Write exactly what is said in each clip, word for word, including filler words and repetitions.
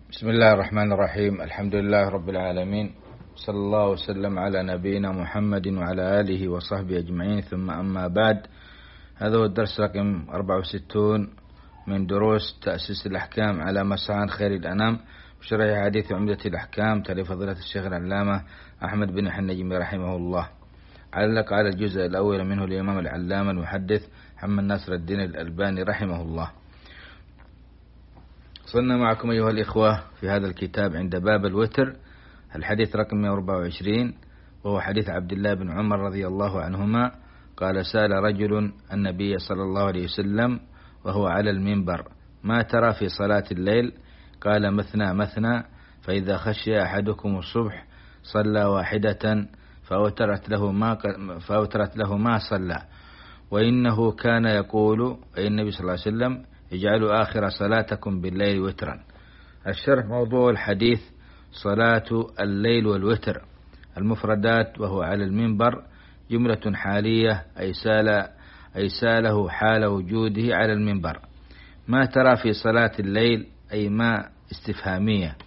بسم الله الرحمن الرحيم. الحمد لله رب العالمين، صلى الله وسلم على نبينا محمد وعلى آله وصحبه أجمعين، ثم أما بعد. هذا هو الدرس رقم أربعة وستين من دروس تأسيس الأحكام على مسعى خير الأنام، بشرح حديث عمدة الأحكام تأليف فضيلة الشيخ العلامة أحمد بن النجمي رحمه الله. علق على الجزء الأول منه الإمام العلامة المحدث محمد ناصر الدين الألباني رحمه الله. وصلنا معكم أيها الإخوة في هذا الكتاب عند باب الوتر، الحديث رقم مئة وأربعة وعشرين، وهو حديث عبد الله بن عمر رضي الله عنهما قال: سأل رجل النبي صلى الله عليه وسلم وهو على المنبر: ما ترى في صلاة الليل؟ قال: مثنى مثنى، فإذا خشي أحدكم الصبح صلى واحدة فأوترت له ما فأوترت له ما صلى، وإنه كان يقول، أي النبي صلى الله عليه وسلم: اجعلوا آخر صلاتكم بالليل وترا. الشرح: موضوع الحديث صلاة الليل والوتر. المفردات: وهو على المنبر جملة حالية، أي سال أي ساله حال وجوده على المنبر. ما ترى في صلاة الليل؟ أي ما استفهامية.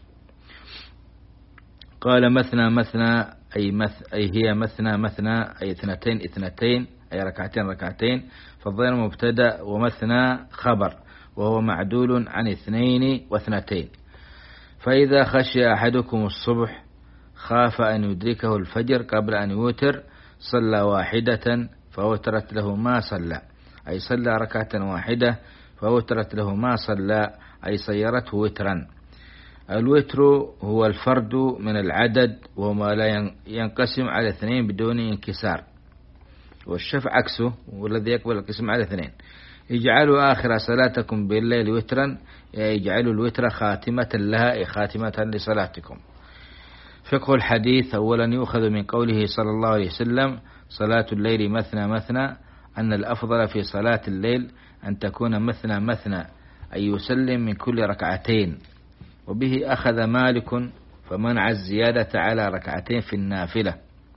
قال: مثنى مثنى، أي, مث أي هي مثنى مثنى، أي اثنتين اثنتين، أي ركعتين ركعتين. فالضمير مبتدأ ومثنى خبر، وهو معدول عن اثنين واثنتين. فإذا خشي أحدكم الصبح، خاف أن يدركه الفجر قبل أن يوتر، صلى واحدة فوترت له ما صلى، أي صلى ركعة واحدة فوترت له ما صلى، أي صيرته وترا. الوتر هو الفرد من العدد، وهو ما لا ينقسم على اثنين بدون انكسار، والشفع عكسه، والذي يقبل القسم على اثنين. اجعلوا آخر صلاتكم بالليل وترا، اجعلوا الوتر خاتمة لها، خاتمة لصلاتكم. فقه الحديث: أولا يؤخذ من قوله صلى الله عليه وسلم: صلاة الليل مثنى مثنى، أن الأفضل في صلاة الليل أن تكون مثنى مثنى، أي يسلم من كل ركعتين. وبه أخذ مالك فمنع الزيادة على ركعتين في النافلة،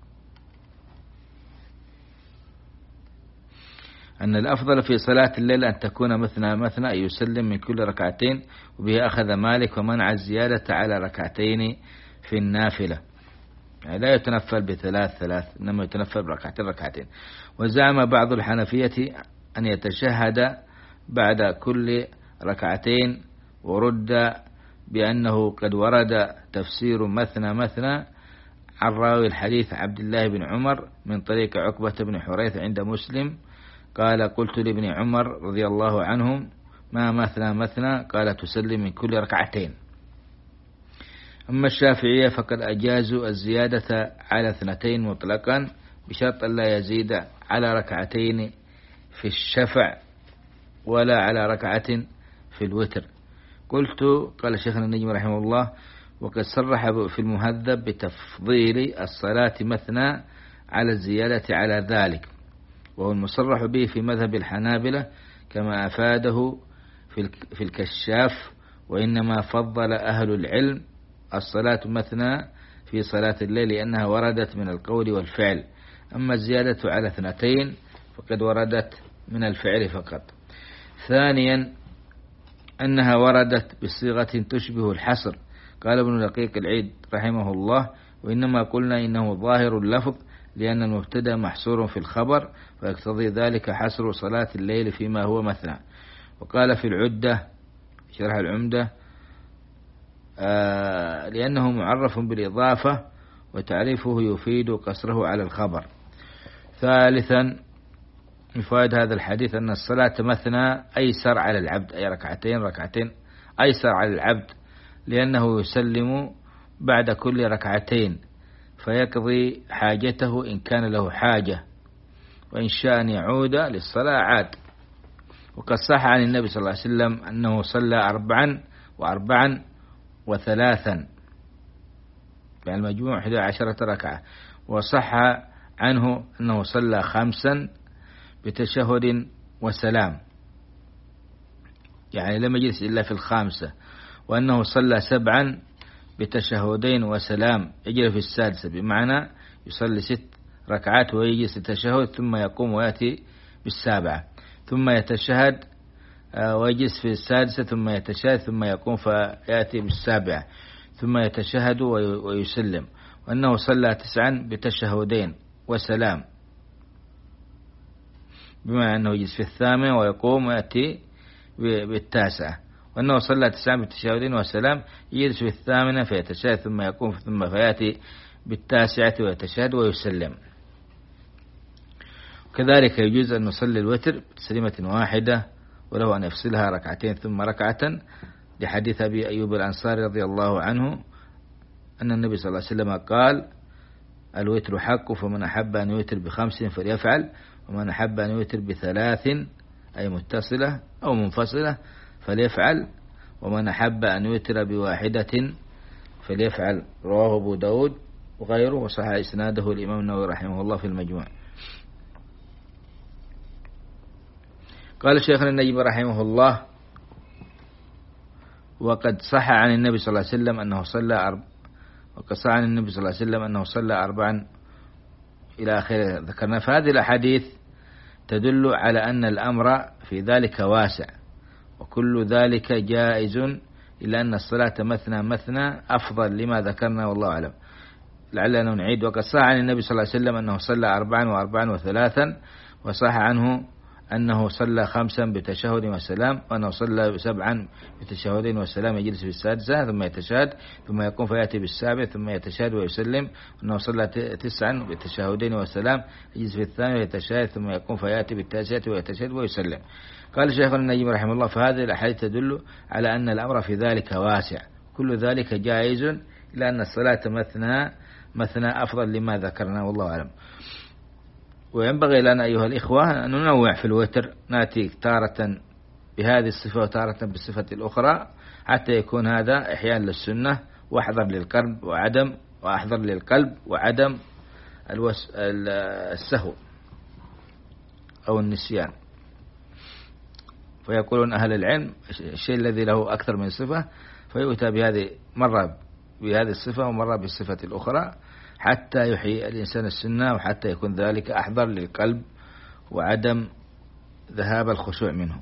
أن الأفضل في صلاة الليل أن تكون مثنى مثنى، أي يسلم من كل ركعتين. وبه أخذ مالك ومنع الزيادة على ركعتين في النافلة، يعني لا يتنفل بثلاث ثلاث، إنما يتنفل بركعتين ركعتين. وزعم بعض الحنفية أن يتشهد بعد كل ركعتين، ورد بأنه قد ورد تفسير مثنى مثنى عن راوي الحديث عبد الله بن عمر من طريق عقبة بن حريث عند مسلم قال: قلت لابن عمر رضي الله عنهم: ما مثنى مثنى؟ قال: تسلم من كل ركعتين. أما الشافعية فقد أجازوا الزيادة على اثنتين مطلقا، بشرط أن لا يزيد على ركعتين في الشفع ولا على ركعة في الوتر. قلت: قال شيخنا النجمي رحمه الله: وقد صرح في المهذب بتفضيل الصلاة مثنى على الزيادة على ذلك، وهو المصرح به في مذهب الحنابلة، كما أفاده في الكشاف. وإنما فضل أهل العلم الصلاة مثنى في صلاة الليل لأنها وردت من القول والفعل، أما الزيادة على اثنتين فقد وردت من الفعل فقط. ثانيا أنها وردت بصيغة تشبه الحصر. قال ابن دقيق العيد رحمه الله: وإنما قلنا إنه ظاهر اللفظ لأن المبتدأ محصور في الخبر، ويقتضي ذلك حصر صلاة الليل فيما هو مثنى. وقال في العدة شرح العمدة: آه لأنه معرف بالإضافة، وتعريفه يفيد قصره على الخبر. ثالثا يفاد هذا الحديث أن الصلاة مثنى أيسر على العبد، أي ركعتين ركعتين أيسر على العبد، لأنه يسلم بعد كل ركعتين فيقضي حاجته إن كان له حاجة، وإن شاء أن يعود للصلاة عاد. وقد صح عن النبي صلى الله عليه وسلم أنه صلى أربعا وأربعا وثلاثا، يعني المجموع إحدى عشرة ركعة. وصح عنه أنه صلى خمسا بتشهد وسلام، يعني لم يجلس إلا في الخامسة. وأنه صلى سبعا بتشهدين وسلام، يجري في السادسة، بمعنى يصلي ست ركعات ويجلس التشهد ثم يقوم ويأتي بالسابعة، ثم يتشهد ويجلس في السادسة ثم يتشهد ثم يقوم فيأتي بالسابعة ثم يتشهد ويسلم، وأنه صلى تسعا بتشهدين وسلام، بما أنه يجلس في الثامنة ويقوم ويأتي بالتاسعة، وأنه صلى تسعا بتشهدين وسلام يجلس في الثامنة فيتشهد ثم يقوم ثم فيأتي بالتاسعة ويتشهد ويسلم. كذلك يجوز أن نصلي الوتر بتسليمة واحدة، وله أن يفصلها ركعتين ثم ركعة، لحديث أبي أيوب الأنصاري رضي الله عنه أن النبي صلى الله عليه وسلم قال: الوتر حق، فمن أحب أن يوتر بخمس فليفعل، ومن أحب أن يوتر بثلاث أي متصلة أو منفصلة فليفعل، ومن أحب أن يوتر بواحدة فليفعل. رواه أبو داود وغيره، وصحح إسناده الإمام النووي رحمه الله في المجموع. قال شيخنا النجم رحمه الله: وقد صح عن النبي صلى الله عليه وسلم أنه صلى أرب... وقد صح عن النبي صلى الله عليه وسلم أنه صلى أربعا إلى آخره ذكرنا. فهذه الأحاديث تدل على أن الأمر في ذلك واسع، وكل ذلك جائز، إلا أن الصلاة مثنى مثنى أفضل لما ذكرنا والله أعلم. لعلنا نعيد. وقد صح عن النبي صلى الله عليه وسلم أنه صلى أربعا وأربعا وثلاثا، وصح عنه أنه صلى خمسا بتشهد وسلام، وأنه صلى سبعا بتشهدين وسلام يجلس في السادسة ثم يتشهد ثم يقوم فيأتي بالسابع ثم يتشهد ويسلم، وأنه صلى تسعا بتشهدين وسلام يجلس في الثاني ويتشهد ثم يقوم فيأتي بالتاسعة ويتشهد ويسلم. قال شيخنا النجم رحمه الله: فهذه الأحاديث تدل على أن الأمر في ذلك واسع، كل ذلك جائز، إلا أن الصلاة مثنى مثنى أفضل لما ذكرنا والله أعلم. وينبغي لنا أيها الإخوة أن ننوع في الوتر، نأتي تارة بهذه الصفة وتارة بالصفة الأخرى، حتى يكون هذا إحياء للسنة وأحضر للقلب وعدم وأحضر للقلب وعدم الوس... السهو أو النسيان. فيقولون أهل العلم الشيء الذي له أكثر من صفة فيؤتى بهذه مرة بهذه الصفة ومرة بالصفة الأخرى، حتى يحيي الإنسان السنة، وحتى يكون ذلك أحضر للقلب وعدم ذهاب الخشوع منه.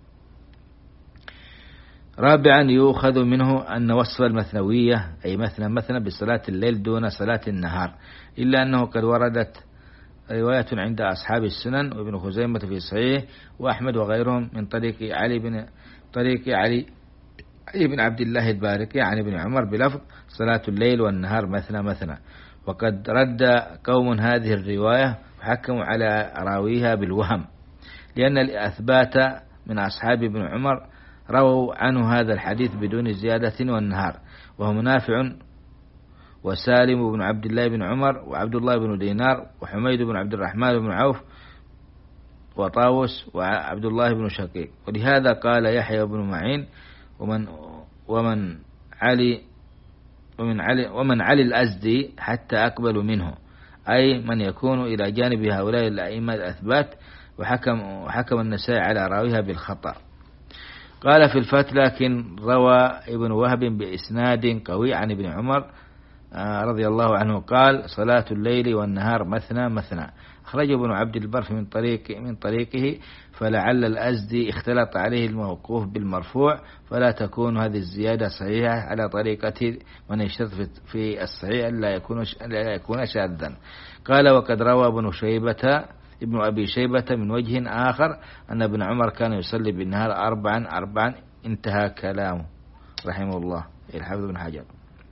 رابعا يؤخذ منه أن وصف المثنوية أي مثنى مثنى بصلاة الليل دون صلاة النهار، إلا أنه قد وردت رواية عند أصحاب السنن وابن خزيمة في صحيح وأحمد وغيرهم من طريق علي بن طريق علي علي بن عبد الله البارقي عن ابن عمر بلفظ صلاة الليل والنهار مثنى مثنى. وقد رد قوم هذه الرواية وحكموا على راويها بالوهم، لأن الأثبات من أصحاب ابن عمر رووا عنه هذا الحديث بدون زيادة والنهار، وهم نافع وسالم بن عبد الله بن عمر وعبد الله بن دينار وحميد بن عبد الرحمن بن عوف وطاووس وعبد الله بن شقيق. ولهذا قال يحيى بن معين: ومن ومن علي ومن علي ومن علي الأزدي حتى أقبل منه، أي من يكون إلى جانب هؤلاء الأئمة الأثبات. وحكم وحكم النسائي على راويها بالخطأ. قال في الفتح: لكن روى ابن وهب بإسناد قوي عن ابن عمر رضي الله عنه قال: صلاة الليل والنهار مثنى مثنى. أخرجه ابن عبد البر من طريق من طريقه، فلعل الأزدي اختلط عليه الموقوف بالمرفوع، فلا تكون هذه الزيادة صحيحة على طريقة من يشترط في الصحيح لا يكون لا يكون شاذا. قال: وقد روى ابن شيبة ابن أبي شيبة من وجه آخر أن ابن عمر كان يصلي بالنهار أربعا أربعا. انتهى كلامه رحمه الله الحافظ بن حجر.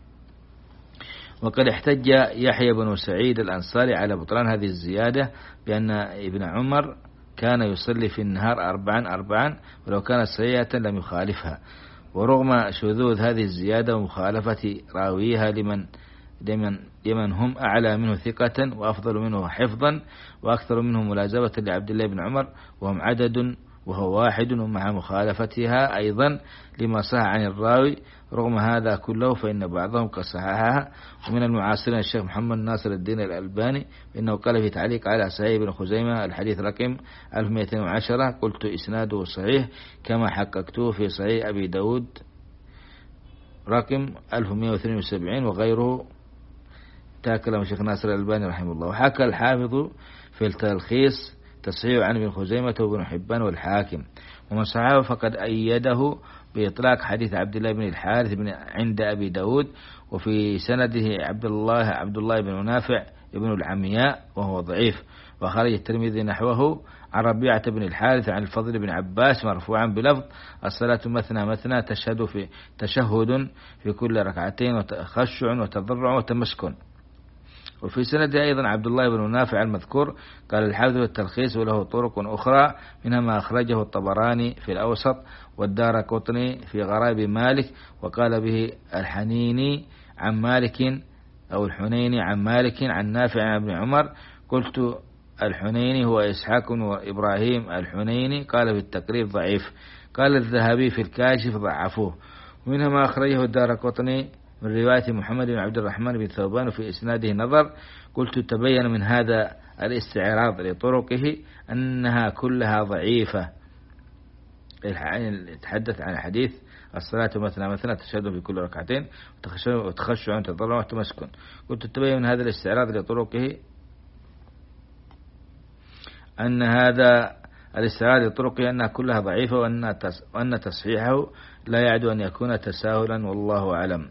وقد احتج يحيى بن سعيد الأنصاري على بطلان هذه الزيادة بأن ابن عمر كان يصلي في النهار أربعا أربعا، ولو كانت صحيحة لم يخالفها. ورغم شذوذ هذه الزيادة ومخالفة راويها لمن لمن لمن هم أعلى منه ثقة وأفضل منه حفظا وأكثر منه ملازمة لعبد الله بن عمر، وهم عدد وهو واحد، ومع مخالفتها أيضا لما صح عن الراوي، رغم هذا كله فإن بعضهم قد صححها. ومن المعاصرين الشيخ محمد ناصر الدين الألباني إنه قال في تعليق على صحيح ابن خزيمة الحديث رقم ألف ومئتين وعشرة: قلت إسناده صحيح كما حققته في صحيح أبي داود رقم ألف ومئة واثنين وسبعين وغيره. تاكلم الشيخ ناصر الألباني رحمه الله. وحكى الحافظ في التلخيص تصحيح عن ابن خزيمة وابن حبان والحاكم. ومن صححه فقد أيده بإطلاق حديث عبد الله بن الحارث بن عند أبي داود، وفي سنده عبد الله عبد الله بن نافع ابن العمياء وهو ضعيف. وخرج الترمذي نحوه عن ربيعة بن الحارث عن الفضل بن عباس مرفوعا بلفظ الصلاة مثنى مثنى تشهد في تشهد في كل ركعتين وتخشع وتضرع وتمسكن. وفي سنده أيضا عبد الله بن نافع المذكور. قال الحافظ والتلخيص وله طرق أخرى منها ما أخرجه الطبراني في الأوسط والدارقطني في غرائب مالك، وقال به الحنيني عن مالك أو الحنيني عن مالك عن نافع عن ابن عمر. قلت الحنيني هو إسحاق وإبراهيم الحنيني، قال في التقريب ضعيف. قال الذهبي في الكاشف ضعفوه. ومنها ما أخرجه الدارقطني من رواية محمد بن عبد الرحمن بن ثوبان وفي إسناده نظر. قلت تبين من هذا الاستعراض لطرقه أنها كلها ضعيفة. يتحدث عن حديث الصلاة مثنى مثنى تشهد في كل ركعتين وتخشع وتضرع وتمسكن. قلت تبين من هذا الاستعراض لطرقه أن هذا الاستعراض لطرقه أنها كلها ضعيفة، وأن تصحيحه لا يعدو أن يكون تساهلا، والله أعلم.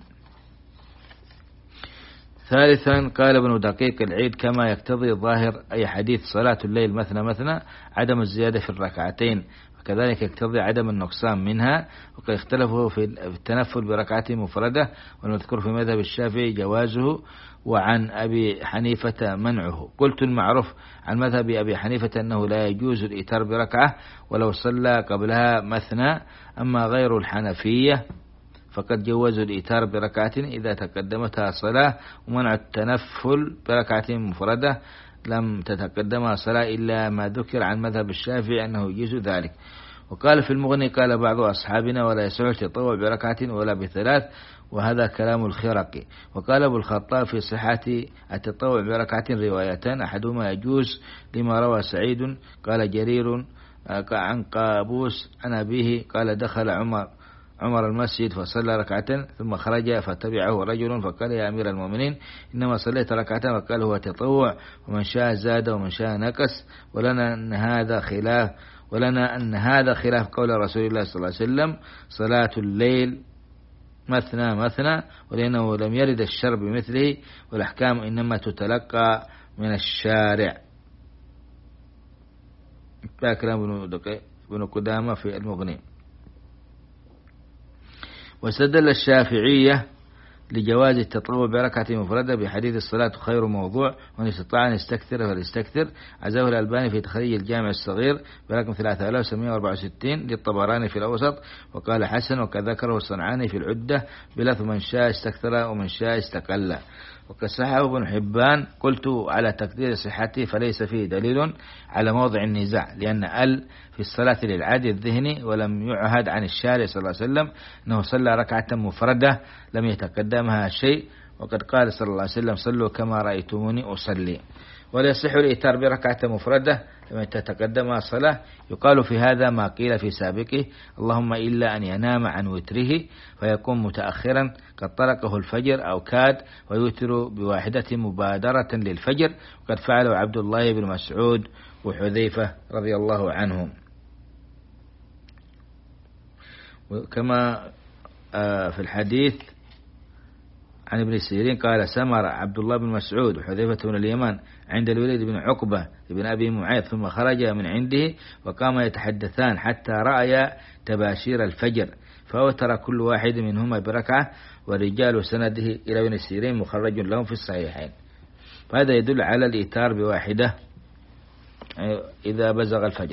ثالثا قال ابن دقيق العيد كما يقتضي ظاهر أي حديث صلاة الليل مثنى مثنى عدم الزيادة في الركعتين، وكذلك يقتضي عدم النقصان منها. وقد اختلفوا في التنفل بركعة مفردة، والمذكور في مذهب الشافعي جوازه وعن أبي حنيفة منعه. قلت المعروف عن مذهب أبي حنيفة أنه لا يجوز الإيتار بركعة ولو صلى قبلها مثنى. أما غير الحنفية فقد جوزوا الإيتار بركعة إذا تقدمتها صلاة، ومنع التنفل بركعة مفردة لم تتقدمها صلاة إلا ما ذكر عن مذهب الشافعي أنه يجوز ذلك. وقال في المغني قال بعض أصحابنا ولا يصح التطوع بركعة ولا بثلاث، وهذا كلام الخرقي. وقال أبو الخطاب في صحة التطوع بركعة روايتان، أحدهما يجوز لما روى سعيد قال جرير عن قابوس عن أبيه قال دخل عمر عمر المسجد فصلى ركعتين ثم خرج فتبعه رجل فقال يا أمير المؤمنين إنما صليت ركعتين، فقال هو تطوع ومن شاء زاد ومن شاء نقص، ولنا أن هذا خلاف ولنا أن هذا خلاف قول رسول الله صلى الله عليه وسلم صلاة الليل مثنى مثنى، ولأنه لم يرد الشرع بمثله، والأحكام إنما تتلقى من الشارع. كلام ابن قدامة في المغني. واستدل الشافعية لجواز التطوع بركعة مفردة بحديث الصلاة خير موضوع، ومن استطاع أن يستكثر فليستكثر. عزاه الألباني في تخريج الجامع الصغير برقم ثلاثة آلاف وسبعمائة وأربعة وستين للطبراني في الأوسط، وقال حسن، وكذكره الصنعاني في العدة بلفظ من شاء استكثر ومن شاء استقل. وقد صححه ابن حبان. قلت على تقدير صحته فليس فيه دليل على موضع النزاع، لأن ال في الصلاة للعادي الذهني، ولم يعهد عن الشارع صلى الله عليه وسلم أنه صلى ركعة مفردة لم يتقدمها شيء. وقد قال صلى الله عليه وسلم صلوا كما رأيتموني أصلي. ولا يصح الإيتار بركعة مفردة لما تتقدمها صلاة. يقال في هذا ما قيل في سابقه اللهم إلا أن ينام عن وتره فيكون متأخرا قد طرقه الفجر أو كاد ويوتر بواحدة مبادرة للفجر، وقد فعله عبد الله بن مسعود وحذيفة رضي الله عنهم. وكما في الحديث عن ابن سيرين قال سمر عبد الله بن مسعود وحذيفة بن اليمان عند الوليد بن عقبة بن أبي معيط ثم خرج من عنده وقام يتحدثان حتى رأي تباشير الفجر، فأوتر كل واحد منهما بركعة، ورجال سنده إلى ابن سيرين مخرج لهم في الصحيحين. فهذا يدل على الإيتار بواحدة إذا بزغ الفجر.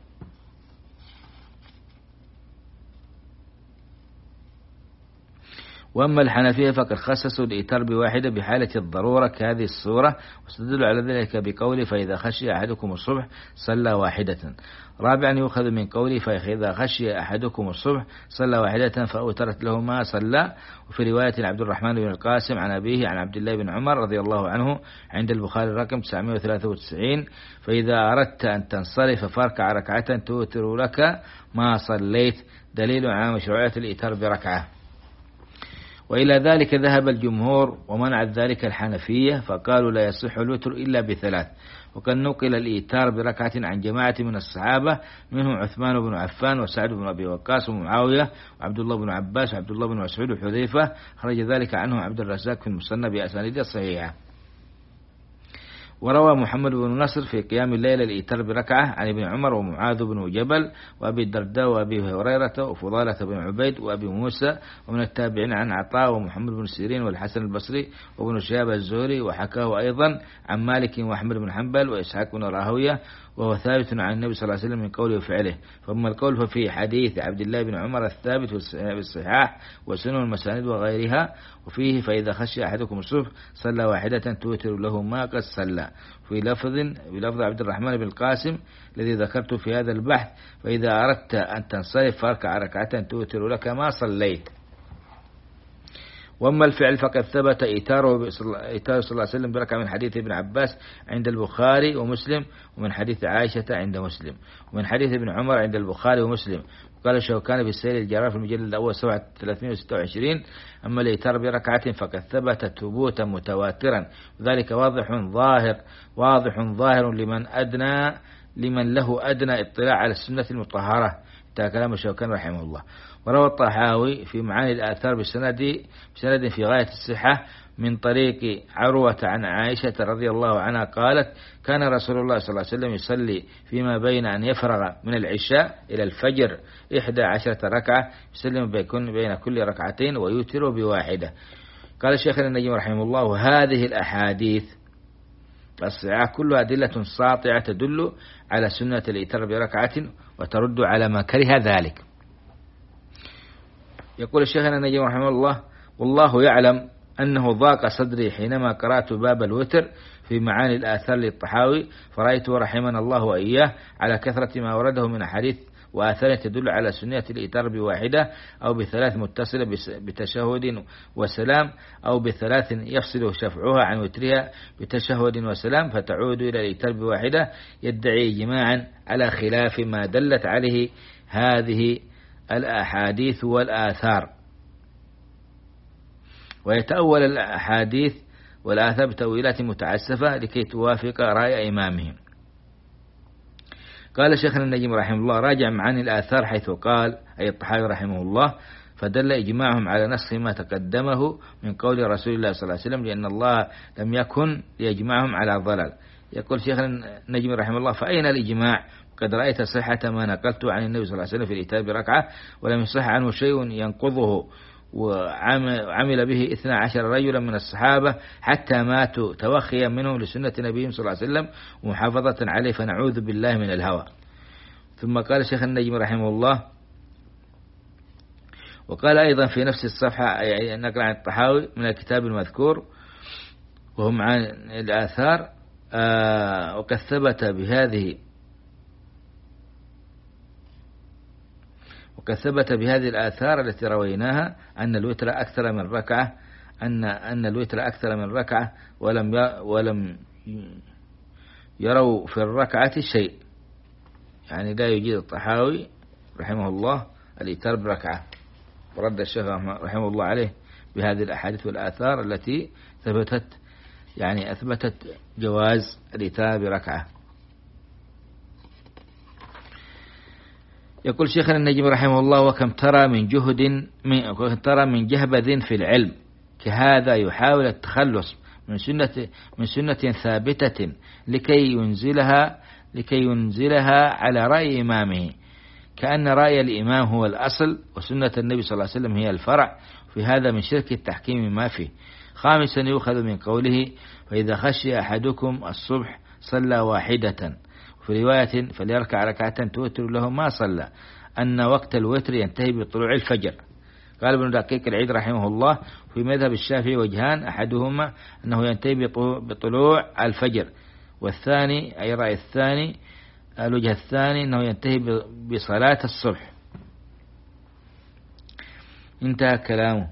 وأما الحنفية فقد خصصوا الإيتار بواحدة بحالة الضرورة كهذه الصورة، واستدلوا على ذلك بقوله فإذا خشي أحدكم الصبح صلى واحدة. رابعا يؤخذ من قوله فإذا خشي أحدكم الصبح صلى واحدة فأوترت له ما صلى. وفي رواية عبد الرحمن بن القاسم عن أبيه عن عبد الله بن عمر رضي الله عنه عند البخاري رقم تسعمائة وثلاثة وتسعين فإذا أردت أن تنصرف فاركع ركعة توتر لك ما صليت، دليل على مشروعية الإيتار بركعة. وإلى ذلك ذهب الجمهور ومنعت ذلك الحنفية، فقالوا لا يصح الوتر إلا بثلاث. وقد نقل الإيتار بركعة عن جماعة من الصحابة منهم عثمان بن عفان وسعد بن أبي وقاص ومعاوية وعبد الله بن عباس وعبد الله بن مسعود وحذيفة، خرج ذلك عنه عبد الرزاق في المصنف بأسانيد صحيحة. وروى محمد بن نصر في قيام الليل الإيتار بركعة عن ابن عمر ومعاذ بن جبل وأبي الدرداء وأبي هريرة وفضالة بن عبيد وأبي موسى، ومن التابعين عن عطاء ومحمد بن سيرين والحسن البصري وابن شهاب الزهري، وحكاه أيضا عن مالك وأحمد بن حنبل وإسحاق بن راهوية، وهو ثابت عن النبي صلى الله عليه وسلم من قوله وفعله. فأما القول ففي حديث عبد الله بن عمر الثابت في الصحاح وسنن المساند وغيرها، وفيه فإذا خشي أحدكم الصبح صلى واحدة توتر له ما قد صلى. في لفظ بلفظ عبد الرحمن بن القاسم الذي ذكرته في هذا البحث، فإذا أردت أن تنصرف فاركع ركعة توتر لك ما صليت. وأما الفعل فقد ثبت إيتاره صلى الله عليه وسلم بركعة من حديث ابن عباس عند البخاري ومسلم، ومن حديث عائشة عند مسلم، ومن حديث ابن عمر عند البخاري ومسلم. وقال الشوكاني في السير الجرار في المجلد الأول صفحة ثلاثمائة وستة وعشرين: أما الإيتار بركعة فقد ثبت ثبوتا متواترا، وذلك واضح ظاهر واضح ظاهر لمن أدنى لمن له أدنى اطلاع على السنة المطهرة. انتهى كلام الشوكاني رحمه الله. وروى الطحاوي في معاني الآثار بسند بسند في غاية الصحة من طريق عروة عن عائشة رضي الله عنها قالت: كان رسول الله صلى الله عليه وسلم يصلي فيما بين أن يفرغ من العشاء إلى الفجر إحدى عشرة ركعة، يسلم بين كل ركعتين ويوتر بواحدة. قال الشيخ النجم رحمه الله: وهذه الأحاديث الصحيحة كلها أدلة ساطعة تدل على سنة الإيتار بركعة وترد على ما كره ذلك. يقول الشيخ النجم رحمه الله: والله يعلم أنه ضاق صدري حينما قرأت باب الوتر في معاني الآثار للطحاوي، فرأيت رحمنا الله وإياه على كثرة ما ورده من أحاديث وآثار تدل على سنية الإيتار بواحدة أو بثلاث متصلة بتشهد وسلام، أو بثلاث يفصل شفعها عن وترها بتشهد وسلام فتعود إلى الإيتار بواحدة، يدعي جماعا على خلاف ما دلت عليه هذه الأحاديث والآثار، ويتأول الأحاديث والآثار بتأويلات متعسفة لكي توافق رأي إمامهم. قال شيخنا النجم رحمه الله: راجع معاني الآثار حيث قال أي الطحاوي رحمه الله: فدل إجماعهم على نسخ ما تقدمه من قول رسول الله صلى الله عليه وسلم، لأن الله لم يكن ليجمعهم على ضلال. يقول شيخنا النجم رحمه الله: فأين الإجماع؟ قد رأيت صحة ما نقلت عن النبي صلى الله عليه وسلم في الإيتار بركعة، ولم يصح عنه شيء ينقضه، وعمل به اثنى عشر رجلا من الصحابة حتى ماتوا توخيا منهم لسنة نبيهم صلى الله عليه وسلم ومحافظة عليه، فنعوذ بالله من الهوى. ثم قال الشيخ النجم رحمه الله: وقال أيضا في نفس الصفحة نقل عن الطحاوي من الكتاب المذكور وهم عن الآثار: آه وقد ثبت بهذه وقد ثبت بهذه الآثار التي رويناها أن الوتر أكثر من ركعة أن أن الوتر أكثر من ركعة ولم ولم يروا في الركعة شيء، يعني لا يجيد الطحاوي رحمه الله الإيتار بركعة. ورد الشيخ رحمه الله عليه بهذه الأحاديث والآثار التي ثبتت يعني أثبتت جواز الإيتار بركعة. يقول شيخنا النجم رحمه الله: وكم ترى من جهد من ترى من جهبذ في العلم كهذا يحاول التخلص من سنة من سنة ثابتة لكي ينزلها لكي ينزلها على رأي إمامه، كأن رأي الإمام هو الأصل وسنة النبي صلى الله عليه وسلم هي الفرع، في هذا من شرك التحكيم ما فيه. خامسا يؤخذ من قوله: فإذا خشي أحدكم الصبح صلى واحدة، في رواية فليركع ركعة توتر له ما صلى، أن وقت الوتر ينتهي بطلوع الفجر. قال ابن دقيق العيد رحمه الله: في مذهب الشافعي وجهان، أحدهما أنه ينتهي بطلوع الفجر، والثاني أي رأي الثاني الوجه الثاني أنه ينتهي بصلاة الصبح. انتهى كلامه.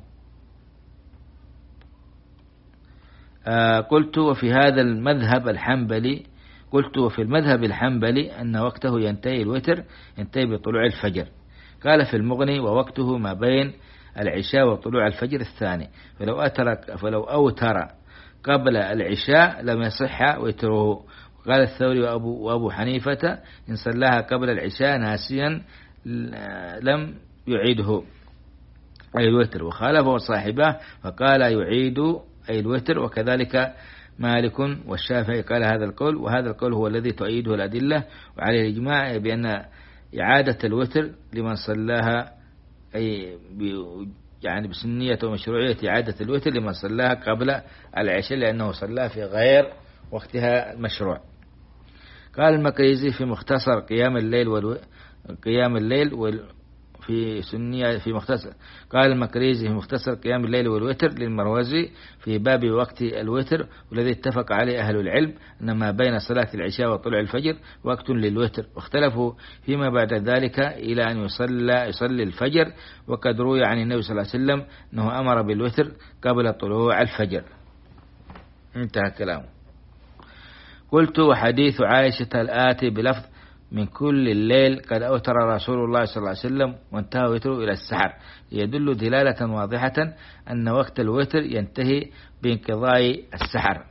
آه قلت وفي هذا المذهب الحنبلي قلت وفي المذهب الحنبلي أن وقته ينتهي الوتر ينتهي بطلوع الفجر. قال في المغني: ووقته ما بين العشاء وطلوع الفجر الثاني، فلو أترك فلو أوتر قبل العشاء لم يصح وتره. قال الثوري وأبو, وأبو حنيفة إن صلاها قبل العشاء ناسيا لم يعيده أي الوتر، وخالفه صاحبه فقال يعيد أي الوتر، وكذلك مالك والشافعي قال هذا القول، وهذا القول هو الذي تؤيده الأدلة وعليه الإجماع بأن إعادة الوتر لمن صلاها أي يعني بسنية ومشروعية إعادة الوتر لمن صلاها قبل العشاء لأنه صلاها في غير وقتها المشروع. قال المقريزي في مختصر قيام الليل والو... قيام الليل وال... في سنية في مختصر قال المقريزي في مختصر قيام الليل والوتر للمروزي في باب وقت الوتر، والذي اتفق عليه أهل العلم أن ما بين صلاة العشاء وطلوع الفجر وقت للوتر، واختلفوا فيما بعد ذلك إلى أن يصلى يصلي الفجر، وقد روي عن النبي صلى الله عليه وسلم أنه أمر بالوتر قبل طلوع الفجر. انتهى كلامه. قلت وحديث عائشة الآتي بلفظ من كل الليل قد أوتر رسول الله صلى الله عليه وسلم وانتهى وتره إلى السحر يدل دلالة واضحة أن وقت الوتر ينتهي بانقضاء السحر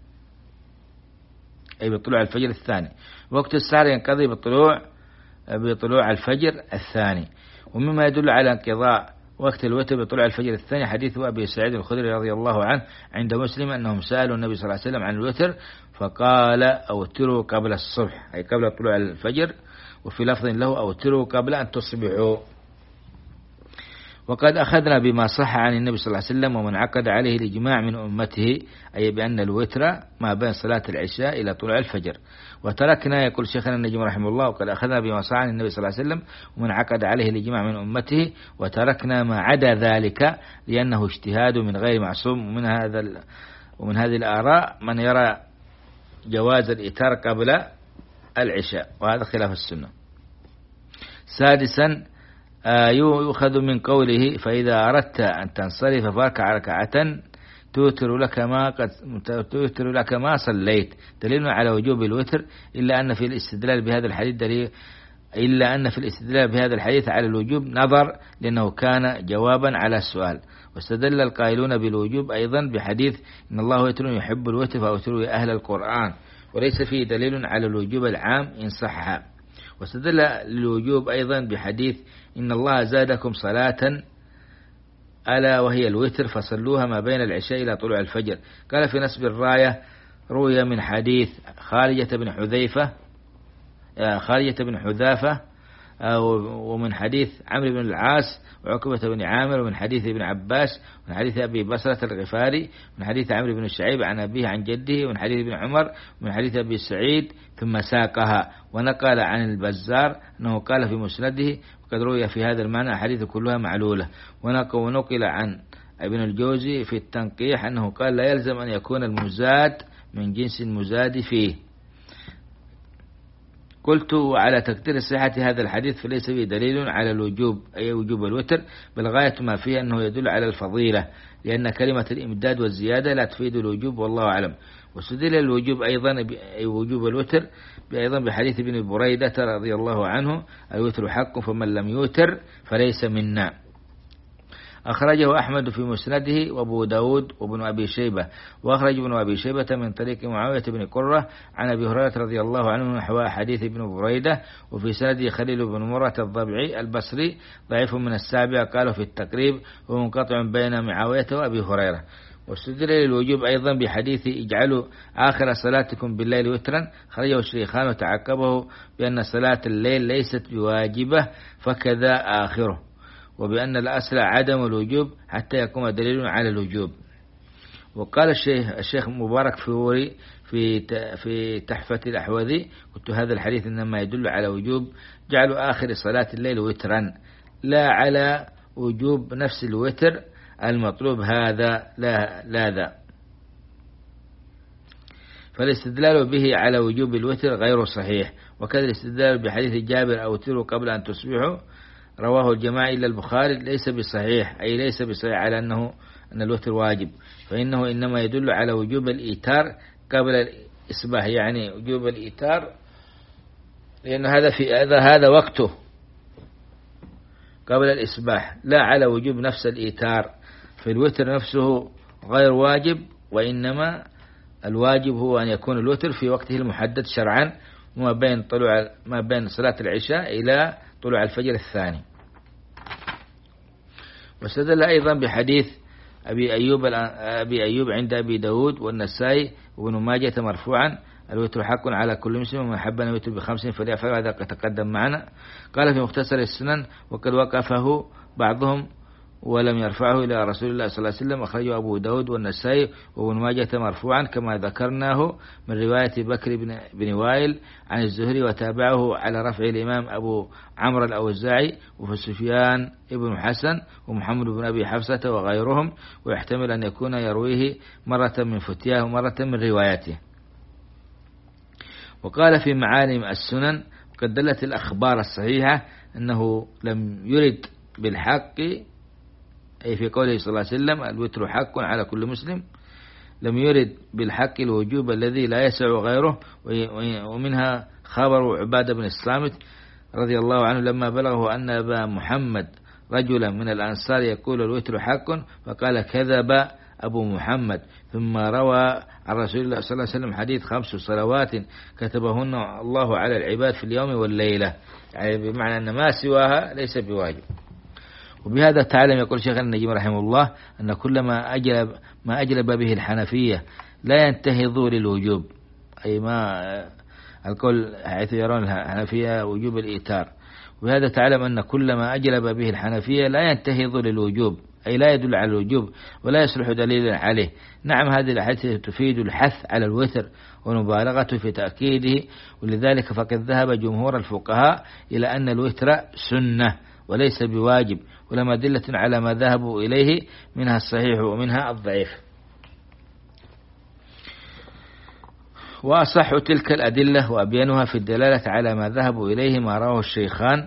أي بطلوع الفجر الثاني، وقت السحر ينقضي بطلوع بطلوع الفجر الثاني. ومما يدل على انقضاء وقت الوتر بطلوع الفجر الثاني حديث أبي سعيد الخدري رضي الله عنه عند مسلم أنهم سألوا النبي صلى الله عليه وسلم عن الوتر فقال أوتروا قبل الصبح أي قبل طلوع الفجر، وفي لفظ له أوتروا قبل أن تصبحوا. وقد أخذنا بما صح عن النبي صلى الله عليه وسلم ومن عقد عليه الإجماع من أمته، أي بأن الوتر ما بين صلاة العشاء إلى طلوع الفجر. وتركنا يقول شيخنا النجم رحمه الله وقد أخذنا بما صح عن النبي صلى الله عليه وسلم ومن عقد عليه الإجماع من أمته، وتركنا ما عدا ذلك لأنه اجتهاد من غير معصوم. ومن هذا ومن هذه الآراء من يرى جواز الإتار قبل العشاء، وهذا خلاف السنة. سادسا يؤخذ من قوله فإذا أردت أن تنصرف فاركع ركعة توتر لك ما قد توتر لك ما صليت، دليل على وجوب الوتر، إلا أن في الاستدلال بهذا الحديث دليل إلا أن في الاستدلال بهذا الحديث على الوجوب نظر لأنه كان جوابا على السؤال. واستدل القائلون بالوجوب أيضا بحديث إن الله وتر يحب الوتر فأوتروا يا أهل القرآن، وليس فيه دليل على الوجوب العام إن صح. واستدل للوجوب أيضا بحديث إن الله زادكم صلاة ألا وهي الوتر فصلوها ما بين العشاء إلى طلوع الفجر. قال في نسب الراية روي من حديث خارجة بن حذيفة خارجة بن حذافة ومن حديث عمرو بن العاص وعقبة بن عامر ومن حديث ابن عباس ومن حديث أبي بصرة الغفاري ومن حديث عمرو بن الشعيب عن أبيه عن جده ومن حديث ابن عمر ومن حديث أبي سعيد ثم ساقها. ونقل عن البزار أنه قال في مسنده وقد روي في هذا المعنى حديث كلها معلولة. ونقل عن ابن الجوزي في التنقيح أنه قال لا يلزم أن يكون المزاد من جنس المزاد فيه. قلت على تقدير صحة هذا الحديث فليس به دليل على الوجوب أي وجوب الوتر، بل غاية ما فيه أنه يدل على الفضيلة، لأن كلمة الإمداد والزيادة لا تفيد الوجوب والله أعلم. واستدل الوجوب أيضا أي وجوب الوتر أيضا بحديث ابن بريدة رضي الله عنه الوتر حق فمن لم يوتر فليس منا. أخرجه أحمد في مسنده وأبو داود وابن أبي شيبة، وأخرج ابن أبي شيبة من طريق معاوية بن قرة عن أبي هريرة رضي الله عنه نحو حديث ابن بريدة، وفي سنده خليل بن مرة الضبعي البصري ضعيف من السابع قالوا في التقريب ومنقطع بين معاوية وأبي هريرة. واستدل للوجوب أيضا بحديث اجعلوا آخر صلاتكم بالليل وترا، خرجه الشيخان وتعقبه بأن صلاة الليل ليست بواجبة فكذا آخره، وبأن الأصل عدم الوجوب حتى يقوم دليل على الوجوب. وقال الشيخ الشيخ مبارك فوري في في تحفة الأحوذي قلت هذا الحديث إنما يدل على وجوب جعل آخر صلاة الليل وترا لا على وجوب نفس الوتر المطلوب، هذا لا لا ذا. فالاستدلال به على وجوب الوتر غير صحيح، وكذا الاستدلال بحديث جابر أوتروا قبل أن تصبحوا رواه الجماعة إلا البخاري ليس بصحيح، أي ليس بصحيح على أنه أن الوتر واجب، فإنه إنما يدل على وجوب الإيتار قبل الإصباح، يعني وجوب الإيتار لأن هذا في هذا هذا وقته قبل الإصباح، لا على وجوب نفس الإيتار. في الوتر نفسه غير واجب، وإنما الواجب هو أن يكون الوتر في وقته المحدد شرعا، ما بين طلوع ما بين صلاة العشاء إلى طلوع الفجر الثاني. واستدل أيضا بحديث أبي أيوب أبي أيوب عند أبي داود والنسائي وابن ماجة مرفوعا: الوتر حق على كل مسلم، ومن أحب أن يوتر بخمس فليفعل، هذا قد تقدم معنا. قال في مختصر السنن: وقد وقفه بعضهم ولم يرفعه إلى رسول الله صلى الله عليه وسلم، أخرجه أبو داود والنسائي وابن ماجة مرفوعا كما ذكرناه من رواية بكر بن, بن وائل عن الزهري، وتابعه على رفع الإمام أبو عمرو الأوزاعي وسفيان ابن حسن ومحمد بن أبي حفصة وغيرهم، ويحتمل أن يكون يرويه مرة من فتياه ومرة من روايته. وقال في معالم السنن: وقد دلت الأخبار الصحيحة أنه لم يرد بالحق، أي في قوله صلى الله عليه وسلم: الوتر حق على كل مسلم، لم يرد بالحق الوجوب الذي لا يسع غيره. ومنها خبر عبادة بن الصامت رضي الله عنه لما بلغه أن أبا محمد رجلا من الأنصار يقول الوتر حق، فقال: كذب أبو محمد. ثم روى عن رسول الله صلى الله عليه وسلم حديث: خمس صلوات كتبهن الله على العباد في اليوم والليلة، يعني بمعنى أن ما سواها ليس بواجب. وبهذا تعلم، يقول شيخ النجيم رحمه الله، أن كل ما أجلب ما أجلب به الحنفية لا ينتهض للوجوب، أي ما القول حيث يرون الحنفية وجوب الإيتار. وبهذا تعلم أن كل ما أجلب به الحنفية لا ينتهض للوجوب، أي لا يدل على الوجوب ولا يصلح دليلا عليه. نعم، هذه الأحاديث تفيد الحث على الوتر والمبالغة في تأكيده، ولذلك فقد ذهب جمهور الفقهاء إلى أن الوتر سنة وليس بواجب، ولما أدلة على ما ذهبوا إليه، منها الصحيح ومنها الضعيف. وأصح تلك الأدلة وأبينها في الدلالة على ما ذهبوا إليه ما رواه الشيخان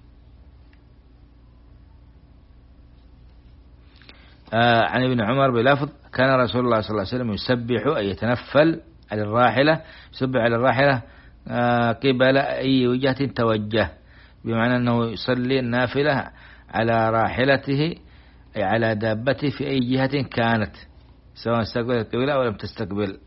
آه عن ابن عمر بلفظ: كان رسول الله صلى الله عليه وسلم يسبح، أي يتنفل على الراحلة، يسبح على الراحلة آه قبل أي وجهة توجه، بمعنى أنه يصلي النافلة على راحلته، أي على دابته في أي جهة كانت، سواء استقبلت القبلة أو لم تستقبل.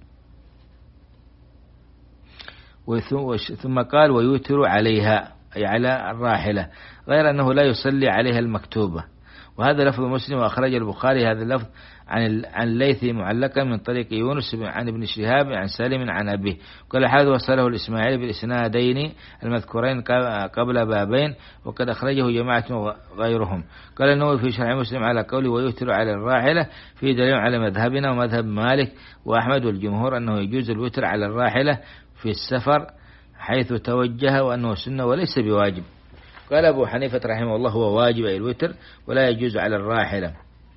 ثم قال: ويوتر عليها، أي على الراحلة، غير أنه لا يصلي عليها المكتوبة. وهذا لفظ مسلم، وأخرج البخاري هذا اللفظ عن عن الليث معلقا من طريق يونس عن ابن شهاب عن سالم عن أبيه. قال حاذ وصله الإسماعيلي بالإسنادين المذكورين قبل بابين، وقد أخرجه جماعة غيرهم. قال النووي في شرح مسلم على قوله ويوتر على الراحلة في دليل على مذهبنا ومذهب مالك وأحمد والجمهور أنه يجوز الوتر على الراحلة في السفر حيث توجه، وأنه سنة وليس بواجب. قال أبو حنيفة رحمه الله: هو واجب أي الوتر ولا يجوز على الراحلة.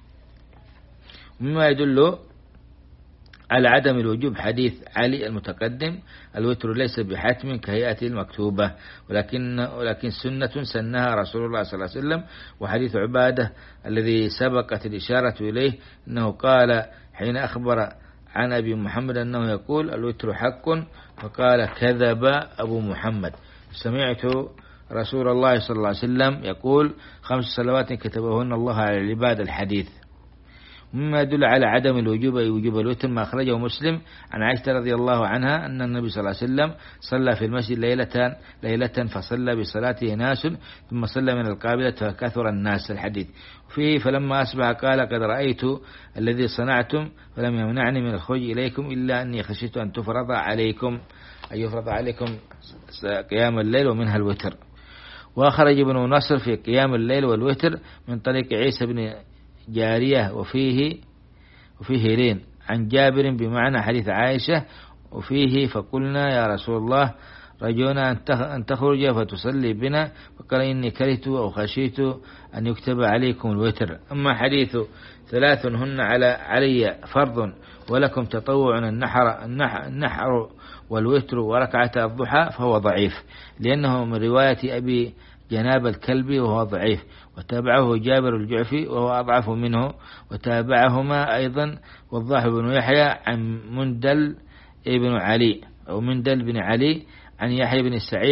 مما يدل على عدم الوجوب حديث علي المتقدم: الوتر ليس بحتم كهيئته المكتوبة، ولكن ولكن سنة سنها رسول الله صلى الله عليه وسلم. وحديث عبادة الذي سبقت الإشارة إليه أنه قال حين أخبر عن أبي محمد أنه يقول الوتر حق، فقال: كذب أبو محمد، سمعت رسول الله صلى الله عليه وسلم يقول خمس صلوات كتبهن الله على العباد، الحديث. مما يدل على عدم الوجوب أي وجوب الوتر ما أخرجه مسلم عن عائشة رضي الله عنها أن النبي صلى الله عليه وسلم صلى في المسجد ليلة ليلة فصلى بصلاته ناس، ثم صلى من القابلة فكثر الناس، الحديث. فيه فلما أصبح قال: قد رأيت الذي صنعتم فلم يمنعني من الخروج إليكم إلا أني خشيت أن تفرض عليكم، أي يفرض عليكم قيام الليل ومنها الوتر. وأخرج ابن نصر في قيام الليل والوتر من طريق عيسى بن جارية وفيه وفيه لين عن جابر بمعنى حديث عائشة، وفيه فقلنا يا رسول الله رجونا أن تخرج فتصلي بنا، فقال: إني كرهت أو خشيت أن يكتب عليكم الوتر. أما حديث ثلاث هن على علي فرض ولكم تطوع النحر, النحر والوتر وركعة الضحى فهو ضعيف، لأنه من رواية أبي جناب الكلبي وهو ضعيف، وتابعه جابر الجعفي وهو أضعف منه، وتابعهما أيضا وضاح بن يحيى عن مندل ابن علي أو مندل بن علي عن يحيى بن سعيد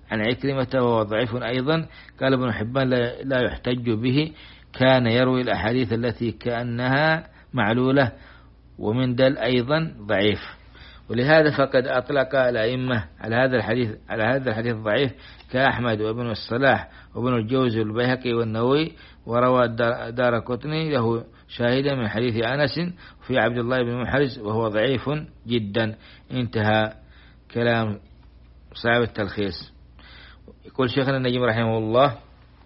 عن عكرمة وهو ضعيف أيضا. قال ابن حبان لا يحتج به، كان يروي الأحاديث التي كأنها معلولة، ومن دل أيضا ضعيف. ولهذا فقد أطلق الأئمة على هذا الحديث على هذا الحديث الضعيف كأحمد وابن الصلاح وابن الجوزي والبيهقي والنووي. وروى دارقطني له شاهدا من حديث أنس في عبد الله بن محرز وهو ضعيف جدا. انتهى كلام صاحب التلخيص. يقول شيخنا النجم رحمه الله: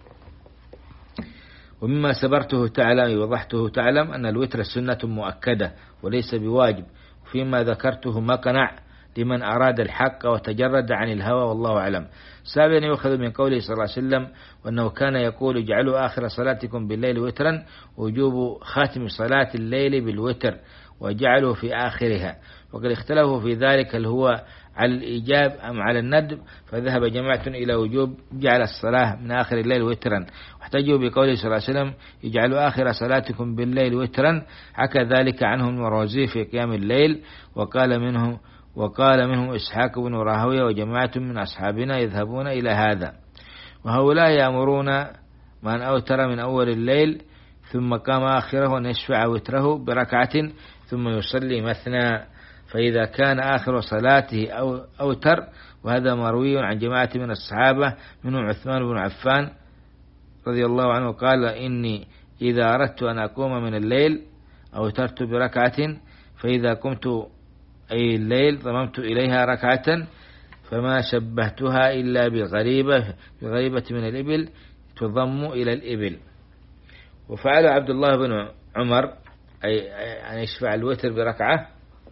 ومما سبرته تعلم وضحته تعلم أن الوتر سنة مؤكدة وليس بواجب، فيما ذكرته مقنع لمن أراد الحق وتجرد عن الهوى، والله أعلم. سابعا يؤخذ من قوله صلى الله عليه وسلم وأنه كان يقول: اجعلوا آخر صلاتكم بالليل وترا، وجوب خاتم صلاة الليل بالوتر وجعله في آخرها. وقد اختلفوا في ذلك هل هو على الإيجاب أم على الندب، فذهب جماعة إلى وجوب جعل الصلاة من آخر الليل وترا، واحتجوا بقوله صلى الله عليه وسلم: اجعلوا آخر صلاتكم بالليل وترا. حكى ذلك عنهم المروزي في قيام الليل، وقال منهم وقال منهم إسحاق بن راهويه وجماعة من أصحابنا يذهبون إلى هذا. وهؤلاء يأمرون من أوتر من أول الليل ثم قام آخره أن يشفع وتره بركعة ثم يصلي مثنى، فإذا كان آخر صلاته أو أوتر. وهذا مروي عن جماعة من الصحابة منهم عثمان بن عفان رضي الله عنه قال: إني إذا أردت أن أقوم من الليل أوترت بركعة، فإذا قمت أي الليل ضممت إليها ركعة، فما شبهتها إلا بغريبة بغريبة من الإبل تضم إلى الإبل. وفعل عبد الله بن عمر أي أن يشفع الوتر بركعة.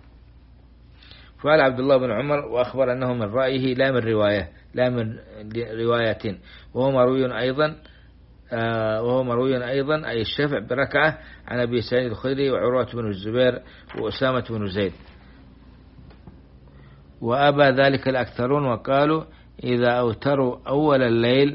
فعل عبد الله بن عمر وأخبر أنه من رأيه لا من رواية لا من رواية وهو مروي أيضا آه وهو مروي أيضا أي الشفع بركعة عن أبي سعيد الخدري وعروة بن الزبير وأسامة بن زيد. وأبى ذلك الأكثرون وقالوا: إذا أوتروا أول الليل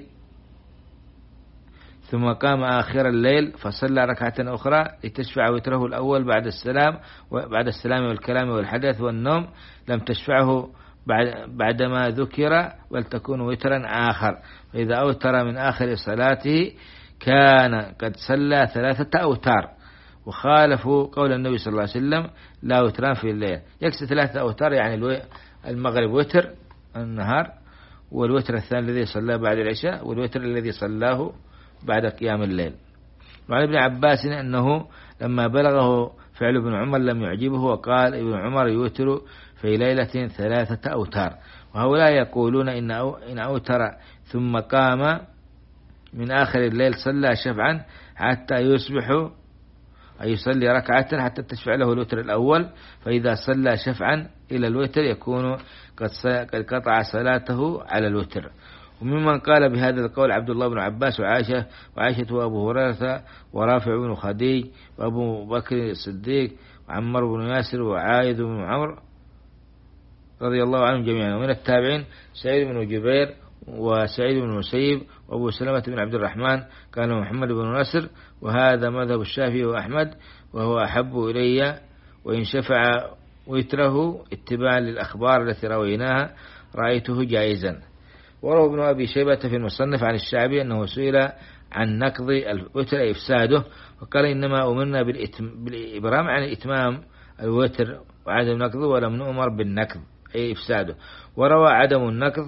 ثم قام آخر الليل فصلى ركعة أخرى لتشفع وتره الأول بعد السلام وبعد السلام والكلام والحدث والنوم، لم تشفعه بعد بعدما ذكر، بل تكون وترا آخر. فإذا أوتر من آخر صلاته كان قد صلى ثلاثة أوتار، وخالفوا قول النبي صلى الله عليه وسلم: لا وتران في الليل. يكسي ثلاثة أوتار يعني المغرب وتر النهار، والوتر الثاني الذي صلاه بعد العشاء، والوتر الذي صلاه بعد قيام الليل. وعن ابن عباس أنه لما بلغه فعل ابن عمر لم يعجبه، وقال ابن عمر يوتر في ليلة ثلاثة أوتار. وهؤلاء يقولون إن إن أوتر ثم قام من آخر الليل صلى شفعا حتى يصبح أي يصلي ركعة حتى تشفع له الوتر الأول، فإذا صلى شفعا إلى الوتر يكون قد قطع صلاته على الوتر. وممن قال بهذا القول عبد الله بن عباس وعائشة وعائشة وأبو هريرة ورافع بن خديج وأبو بكر الصديق وعمر بن ياسر وعايد بن عمرو رضي الله عنهم جميعا. ومن التابعين سعيد بن جبير وسعيد بن المسيب وأبو سلمة بن عبد الرحمن قال محمد بن نصر. وهذا مذهب الشافعي وأحمد، وهو أحب إلي، وإن شفع وتره اتباعا للأخبار التي رويناها رأيته جائزا. وروى ابن أبي شيبة في المصنف عن الشعبي أنه سئل عن نقض الوتر إفساده، وقال: إنما أمرنا بالإبرام عن إتمام الوتر وعدم نقضه، ولم نؤمر بالنقض أي إفساده. وروى عدم النقض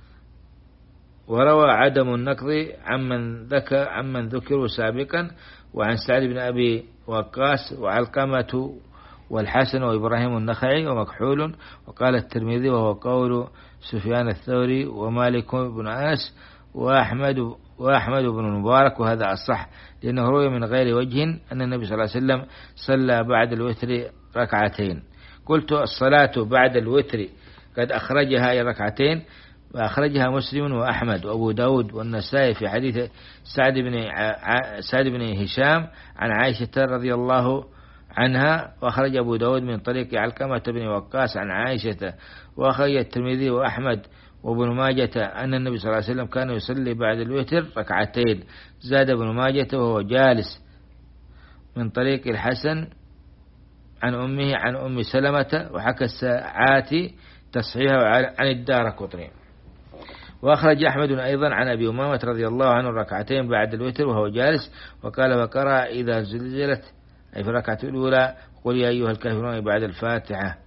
وروى عدم النقض عمن ذكر عمن ذكروا سابقا، وعن سعد بن أبي وقاص وعلقمة والحسن وإبراهيم النخعي ومكحول. وقال الترمذي وهو قول سفيان الثوري ومالك بن أنس وأحمد وأحمد بن المبارك، وهذا الصح لأنه روي من غير وجه أن النبي صلى الله عليه وسلم صلى بعد الوتر ركعتين. قلت: الصلاة بعد الوتر قد أخرجها إلى ركعتين، وأخرجها مسلم وأحمد وأبو داود والنسائي في حديث سعد بن سعد بن هشام عن عائشة رضي الله عنها، وأخرج أبو داود من طريق علقمة بن وقاص عن عائشة، وأخرج الترمذي وأحمد وابن ماجة أن النبي صلى الله عليه وسلم كان يصلي بعد الوتر ركعتين. زاد ابن ماجة وهو جالس من طريق الحسن عن أمه عن أم سلمة، وحكى الساعات تصحيحه عن الدارقطني. وأخرج أحمد أيضا عن أبي أمامة رضي الله عنه ركعتين بعد الوتر وهو جالس، وقال وقرأ إذا زلزلت أي في الركعة الأولى قل يا أيها الكافرون بعد الفاتحة.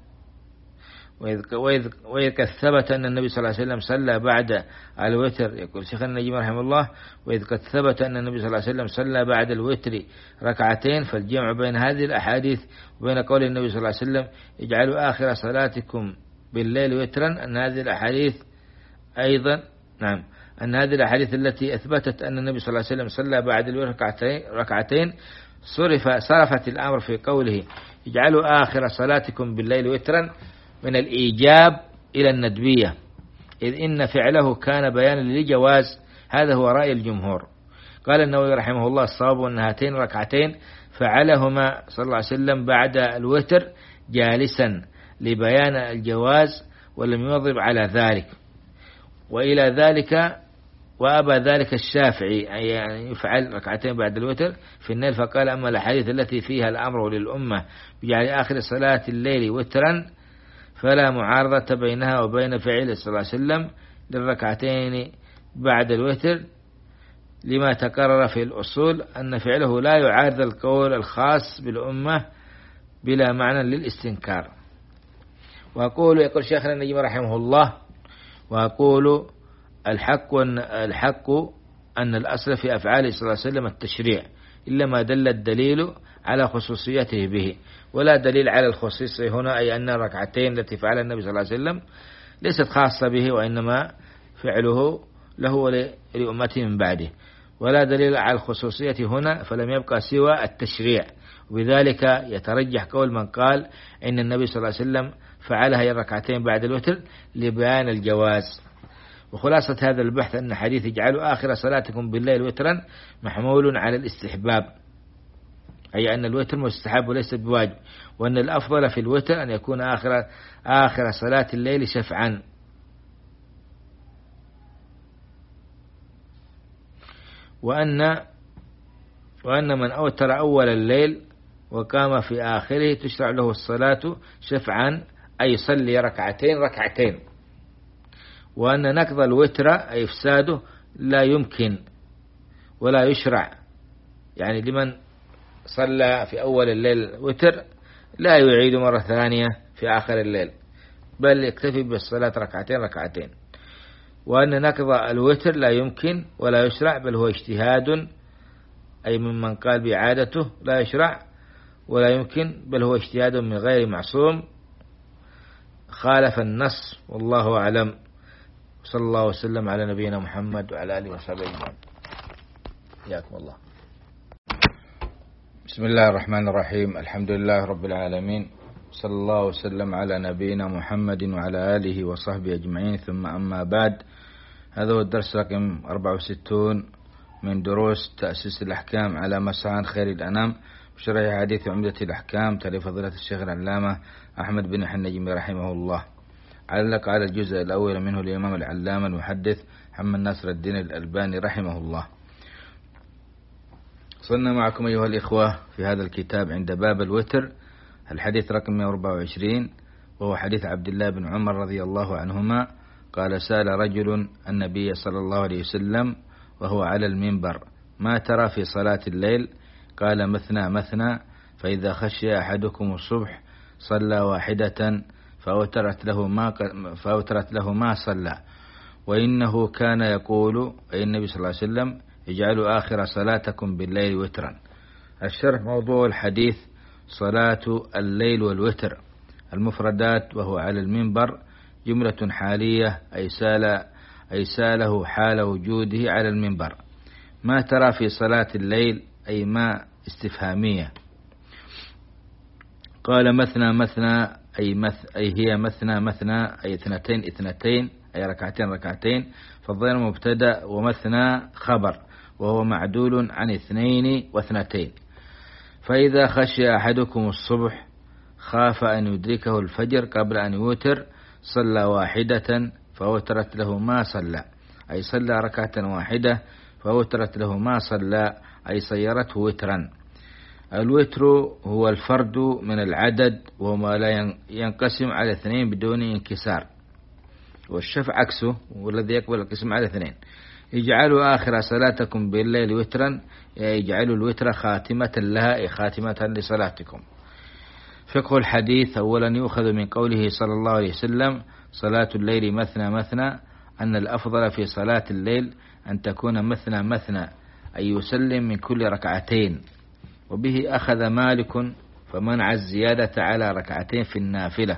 وإذ, وإذ, وإذ قد ثبت أن النبي صلى الله عليه وسلم صلى بعد الوتر، يقول شيخنا النجيم رحمه الله وإذ قد ثبت أن النبي صلى الله عليه وسلم صلى بعد الوتر ركعتين، فالجمع بين هذه الأحاديث وبين قول النبي صلى الله عليه وسلم اجعلوا آخر صلاتكم بالليل وترا، أن هذه الأحاديث أيضا نعم أن هذه الأحاديث التي أثبتت أن النبي صلى الله عليه وسلم صلى بعد الوتر ركعتين صرف صرفت الأمر في قوله اجعلوا آخر صلاتكم بالليل وترا من الإيجاب إلى الندبية، إذ إن فعله كان بيانا للجواز. هذا هو رأي الجمهور. قال النووي رحمه الله الصواب أن هاتين ركعتين فعلهما صلى الله عليه وسلم بعد الوتر جالسا لبيان الجواز، ولم يواظب على ذلك. وإلى ذلك وأبى ذلك الشافعي أن يعني يفعل ركعتين بعد الوتر في الليل، فقال أما الأحاديث التي فيها الأمر للأمة بجعل آخر صلاة الليل وترا فلا معارضة بينها وبين فعل صلى الله عليه وسلم للركعتين بعد الوتر، لما تقرر في الأصول أن فعله لا يعارض القول الخاص بالأمة بلا معنى للاستنكار. وأقول يقول شيخنا النجيم رحمه الله وأقول الحق الحق أن الأصل في أفعال صلى الله عليه وسلم التشريع، إلا ما دل الدليل على خصوصيته به، ولا دليل على الخصوصية هنا، أي أن الركعتين التي فعلها النبي صلى الله عليه وسلم ليست خاصة به، وإنما فعله له ولأمته من بعده، ولا دليل على الخصوصية هنا، فلم يبقى سوى التشريع. وبذلك يترجح قول من قال إن النبي صلى الله عليه وسلم فعلها الركعتين بعد الوتر لبيان الجواز. وخلاصة هذا البحث أن حديث اجعلوا آخر صلاتكم بالليل وترا محمول على الاستحباب، أي أن الوتر مستحب وليس بواجب، وأن الأفضل في الوتر أن يكون آخر آخر صلاة الليل شفعا. وأن وأن من أوتر أول الليل وقام في آخره تشرع له الصلاة شفعا، أي يصلي ركعتين ركعتين. وأن نقض الوتر أي إفساده لا يمكن ولا يشرع، يعني لمن صلى في أول الليل وتر لا يعيد مرة ثانية في آخر الليل، بل يكتفي بالصلاة ركعتين ركعتين. وأن نقض الوتر لا يمكن ولا يشرع، بل هو اجتهاد، أي ممن قال بإعادته لا يشرع ولا يمكن، بل هو اجتهاد من غير معصوم خالف النص، والله أعلم. صلى الله وسلم على نبينا محمد وعلى آله وصحبه أجمعين. حياكم الله. بسم الله الرحمن الرحيم، الحمد لله رب العالمين، صلى الله وسلم على نبينا محمد وعلى آله وصحبه أجمعين، ثم أما بعد. هذا هو الدرس رقم أربعة وستون من دروس تأسيس الأحكام على مسعى خير الأنام، بشرح حديث عمدة الأحكام تأليف فضيلة الشيخ العلامة أحمد بن النجيم رحمه الله. علق على الجزء الأول منه الإمام العلامة المحدث محمد ناصر الدين الألباني رحمه الله. صلنا معكم أيها الإخوة في هذا الكتاب عند باب الوتر، الحديث رقم مئة وأربعة وعشرين، وهو حديث عبد الله بن عمر رضي الله عنهما قال سأل رجل النبي صلى الله عليه وسلم وهو على المنبر ما ترى في صلاة الليل؟ قال مثنى مثنى، فإذا خشي أحدكم الصبح صلى واحدة فأوترت له ما فأوترت له ما صلى. وإنه كان يقول أي النبي صلى الله عليه وسلم اجعلوا آخر صلاتكم بالليل وترا. الشرح موضوع الحديث صلاة الليل والوتر. المفردات وهو على المنبر جملة حالية أي سال أي ساله حال وجوده على المنبر. ما ترى في صلاة الليل أي ما استفهامية. قال مثنى مثنى أي, مث أي هي مثنى مثنى أي اثنتين اثنتين أي ركعتين ركعتين، فالضمير مبتدأ ومثنى خبر، وهو معدول عن اثنين واثنتين. فإذا خشي أحدكم الصبح خاف أن يدركه الفجر قبل أن يوتر صلى واحدة فوترت له ما صلى، أي صلى ركعة واحدة فوترت له ما صلى، أي صيرته وترا. الوتر هو الفرد من العدد، وهو ما لا ينقسم على اثنين بدون انكسار. والشفع عكسه، والذي يقبل القسم على اثنين. اجعلوا آخر صلاتكم بالليل وترا، اجعلوا الوتر خاتمة لها، خاتمة لصلاتكم. فقه الحديث: أولا يؤخذ من قوله صلى الله عليه وسلم صلاة الليل مثنى مثنى أن الأفضل في صلاة الليل أن تكون مثنى مثنى، أي يسلم من كل ركعتين. وبه أخذ مالك فمنع الزيادة على ركعتين في النافلة،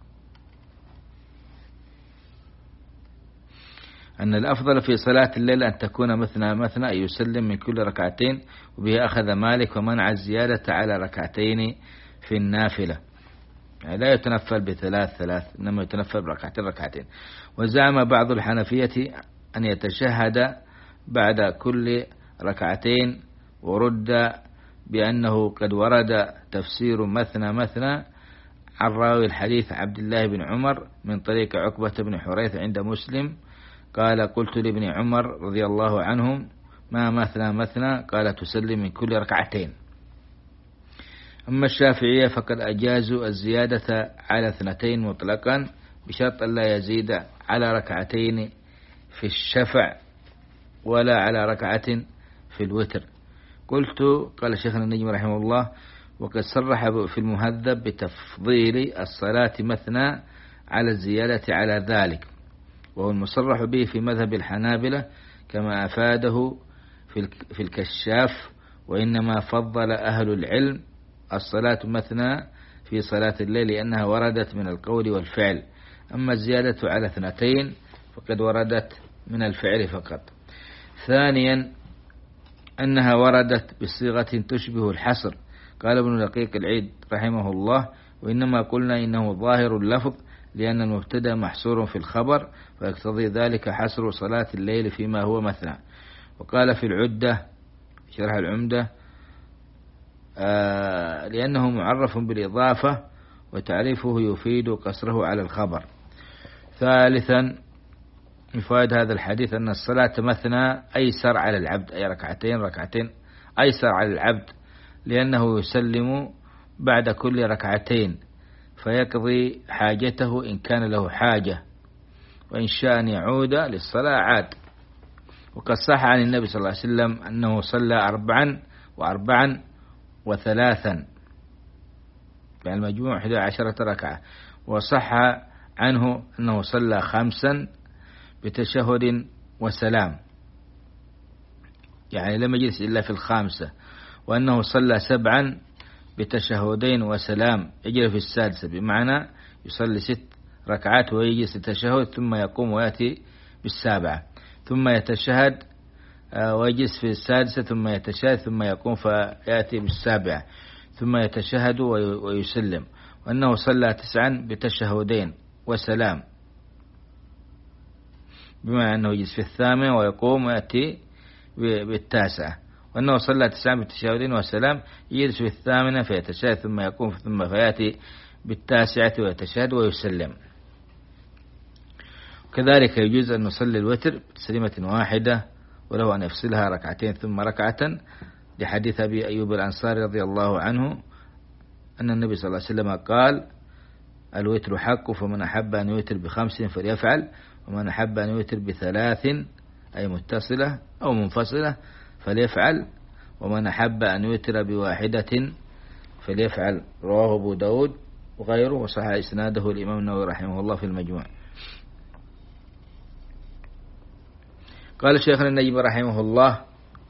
أن الأفضل في صلاة الليل أن تكون مثنى مثنى، أي يسلم من كل ركعتين. وبه أخذ مالك ومنع الزيادة على ركعتين في النافلة، يعني لا يتنفل بثلاث ثلاث، إنما يتنفل بركعتين ركعتين. وزعم بعض الحنفية أن يتشهد بعد كل ركعتين، ورد بأنه قد ورد تفسير مثنى مثنى عن راوي الحديث عبد الله بن عمر من طريق عقبة بن حريث عند مسلم قال: قلت لابن عمر رضي الله عنهم: ما مثنى مثنى؟ قال: تسلم من كل ركعتين. أما الشافعية فقد أجازوا الزيادة على اثنتين مطلقا بشرط أن لا يزيد على ركعتين في الشفع ولا على ركعة في الوتر. قلت: قال شيخنا النجم رحمه الله: وقد صرح في المهذب بتفضيل الصلاة مثنى على الزيادة على ذلك، وهو المصرح به في مذهب الحنابلة كما أفاده في الكشاف. وإنما فضل أهل العلم الصلاة مثنى في صلاة الليل لأنها وردت من القول والفعل، أما الزيادة على اثنتين فقد وردت من الفعل فقط. ثانيا أنها وردت بصيغة تشبه الحصر. قال ابن دقيق العيد رحمه الله: وإنما قلنا إنه ظاهر اللفظ لأن المبتدأ محصور في الخبر، ويقتضي ذلك حصر صلاة الليل فيما هو مثنى. وقال في العدة شرح العمدة: آه لأنه معرف بالإضافة وتعريفه يفيد قصره على الخبر. ثالثا من فوائد هذا الحديث أن الصلاة مثنى أيسر على العبد، أي ركعتين ركعتين أيسر على العبد، لأنه يسلم بعد كل ركعتين فيقضي حاجته إن كان له حاجة، وإن شاء أن يعود للصلاة عاد. وقد صح عن النبي صلى الله عليه وسلم أنه صلى أربعا وأربعا وثلاثا، يعني المجموع إحدى عشرة ركعة. وصح عنه أنه صلى خمسا بتشهد وسلام، يعني لم يجلس إلا في الخامسة. وأنه صلى سبعا بتشهدين وسلام، يجري في السادسة، بمعنى يصلي ست ركعات ويجلس التشهد ثم يقوم ويأتي بالسابعة، ثم يتشهد ويجلس في السادسة ثم يتشهد ثم يقوم فيأتي بالسابعة ثم يتشهد ويسلم. وأنه صلى تسعا بتشهدين وسلام، بما أنه يجلس في الثامنة ويقوم ويأتي بالتاسعة. وأنه صلى تسعا بتشهدين وسلام، يجلس في الثامنة فيتشهد ثم يقوم ثم فيأتي بالتاسعة ويتشهد ويسلم. وكذلك يجوز أن نصلي الوتر بتسليمة واحدة، وله أن يفصلها ركعتين ثم ركعة، لحديث أبي أيوب الأنصاري رضي الله عنه أن النبي صلى الله عليه وسلم قال: الوتر حق، فمن أحب أن يوتر بخمس فليفعل، ومن أحب أن يوتر بثلاث أي متصلة أو منفصلة فليفعل، ومن أحب أن يوتر بواحدة فليفعل. رواه أبو داود وغيره، وصح إسناده الإمام النووي رحمه الله في المجموع. قال شيخنا النجم رحمه الله: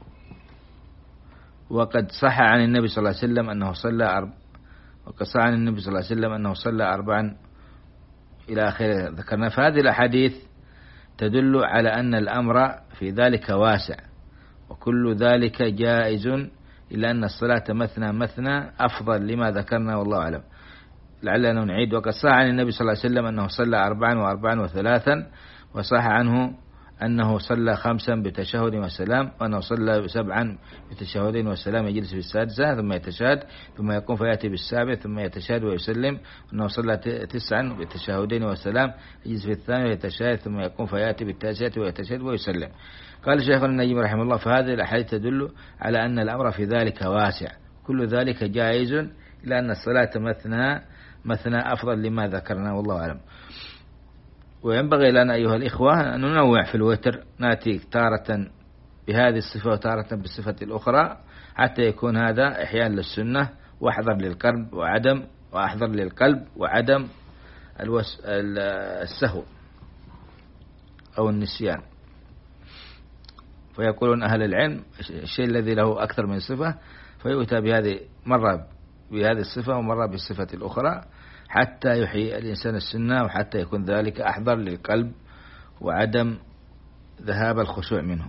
وقد صح عن النبي صلى الله عليه وسلم أنه صلى أرب... وقد صح عن النبي صلى الله عليه وسلم أنه صلى أربعا إلى آخره ذكرنا. فهذه الأحاديث تدل على أن الأمر في ذلك واسع، وكل ذلك جائز، إلا أن الصلاة مثنى مثنى أفضل لما ذكرنا والله أعلم. لعلنا نعيد: وقد صح عن النبي صلى الله عليه وسلم أنه صلى أربعا وأربعا وثلاثا، وصح عنه أنه صلى خمسا بتشهد وسلام، وأنه صلى سبعا بتشهدين وسلام، يجلس في السادسة ثم يتشهد ثم يقوم فيأتي بالسابع ثم يتشهد ويسلم. وأنه صلى تسعا بتشهدين وسلام، يجلس في الثامن ويتشهد ثم يقوم فيأتي بالتاسعة ويتشهد ويسلم. قال شيخنا النجم رحمه الله: فهذه الأحاديث تدل على أن الأمر في ذلك واسع، كل ذلك جائز، إلا أن الصلاة مثنى مثنى أفضل لما ذكرنا والله أعلم. وينبغي لنا أيها الإخوة أن ننوع في الوتر، نأتي تارة بهذه الصفة وتارة بالصفة الأخرى حتى يكون هذا إحياء للسنة وأحضر للقلب وعدم وأحضر للقلب وعدم الوس... السهو أو النسيان. فيقولون أهل العلم الشيء الذي له أكثر من صفة فيؤتى بهذه مرة بهذه الصفة ومرة بالصفة الأخرى حتى يحيي الإنسان السنة وحتى يكون ذلك أحضر للقلب وعدم ذهاب الخشوع منه.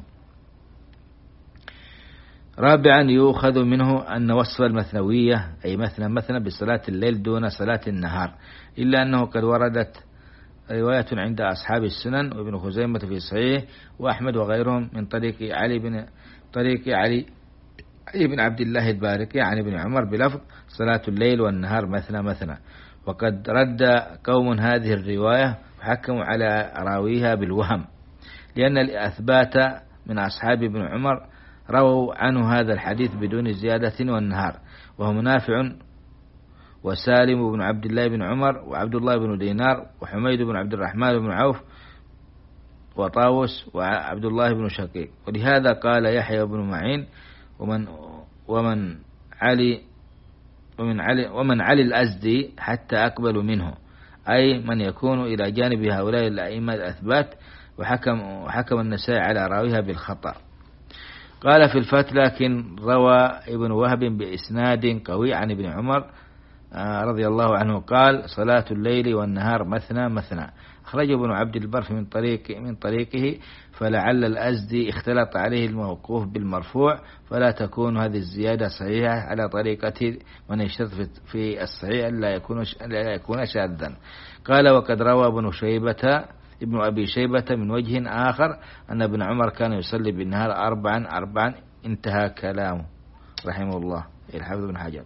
رابعا يؤخذ منه أن وصف المثنوية أي مثنى مثنى بصلاة الليل دون صلاة النهار، إلا أنه قد وردت رواية عند أصحاب السنن وابن خزيمة في صحيح وأحمد وغيرهم من طريق علي بن طريق علي علي بن عبد الله البارقي عن ابن عمر بلفظ صلاة الليل والنهار مثنى مثنى. وقد رد قوم هذه الرواية وحكموا على راويها بالوهم، لأن الأثبات من أصحاب ابن عمر رووا عنه هذا الحديث بدون زيادة والنهار، وهم نافع وسالم بن عبد الله بن عمر وعبد الله بن دينار وحميد بن عبد الرحمن بن عوف وطاووس وعبد الله بن شقيق. ولهذا قال يحيى بن معين ومن ومن علي ومن علي ومن علي الأزدي حتى أقبل منه، أي من يكون إلى جانب هؤلاء الأئمة الأثبات. وحكم وحكم النسائي على راويها بالخطأ. قال في الفتح لكن روى ابن وهب بإسناد قوي عن ابن عمر رضي الله عنه قال صلاة الليل والنهار مثنى مثنى. أخرجه ابن عبد البر من طريق من طريقه، فلعل الأزدي اختلط عليه الموقوف بالمرفوع، فلا تكون هذه الزيادة صحيحة على طريقة من يشترط في الصحيح لا يكون لا يكون شاذا. قال وقد روى ابن شيبة ابن أبي شيبة من وجه آخر أن ابن عمر كان يصلي بالنهار أربعا أربعا. انتهى كلامه رحمه الله الحافظ بن حجر.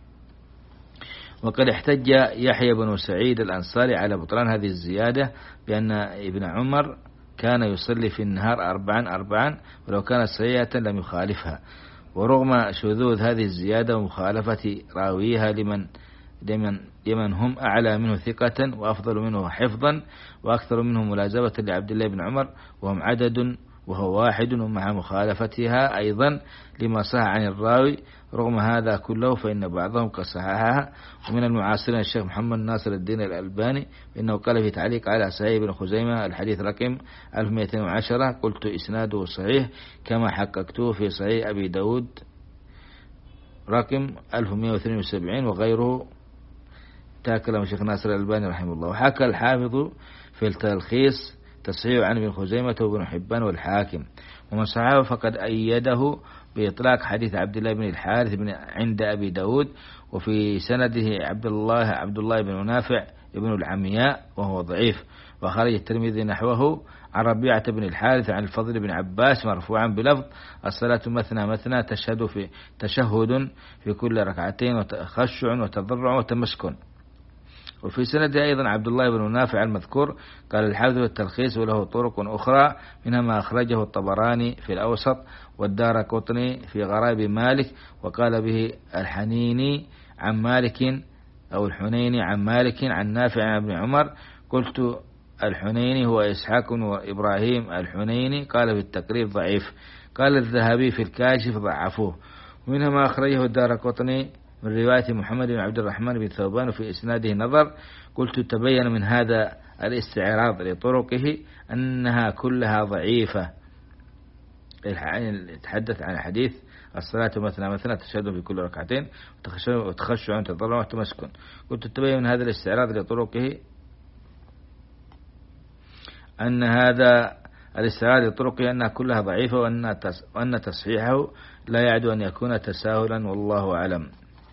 وقد احتج يحيى بن سعيد الأنصاري على بطلان هذه الزيادة بأن ابن عمر كان يصلي في النهار أربعا أربعا، ولو كانت صحيحة لم يخالفها. ورغم شذوذ هذه الزيادة ومخالفة راويها لمن لمن لمن هم أعلى منه ثقة وأفضل منه حفظا وأكثر منه ملازمة لعبد الله بن عمر وهم عدد وهو واحد، ومع مخالفتها أيضا لما صح عن الراوي، رغم هذا كله فإن بعضهم قد صححها. ومن المعاصرين الشيخ محمد ناصر الدين الألباني إنه قال في تعليق على صحيح ابن خزيمة الحديث رقم ألف ومئتين وعشرة قلت إسناده صحيح كما حققته في صحيح أبي داود رقم ألف ومئة واثنين وسبعين وغيره. تاكلم الشيخ ناصر الألباني رحمه الله. وحكى الحافظ في التلخيص تصحيح عن ابن خزيمة وابن حبان والحاكم، ومن صححه فقد أيده بإطلاق حديث عبد الله بن الحارث بن عند أبي داود، وفي سنده عبد الله عبد الله بن نافع ابن العمياء وهو ضعيف. وخرج الترمذي نحوه عن ربيعة بن الحارث عن الفضل بن عباس مرفوعا بلفظ الصلاة مثنى مثنى تشهد في تشهد في كل ركعتين وتخشع وتضرع وتمسكن. وفي سنده أيضا عبد الله بن نافع المذكور. قال الحافظ التلخيص وله طرق أخرى منها ما أخرجه الطبراني في الأوسط والدارقطني في غرائب مالك، وقال به الحنيني عن مالك أو الحنيني عن مالك عن نافع عن ابن عمر. قلت الحنيني هو إسحاق وإبراهيم الحنيني. قال في التقريب ضعيف. قال الذهبي في الكاشف ضعفوه. ومنها ما أخرجه الدارقطني من رواية محمد بن عبد الرحمن بن ثوبان وفي إسناده نظر. قلت تبين من هذا الاستعراض لطرقه أنها كلها ضعيفة. يتحدث عن حديث الصلاة مثنى مثنى تشهد في كل ركعتين وتخشع وتضرع وتمسكن. قلت تبين من هذا الاستعراض لطرقه أن هذا الاستعراض لطرقه أنها كلها ضعيفة، وأن تصحيحه لا يعدو أن يكون تساهلا والله أعلم.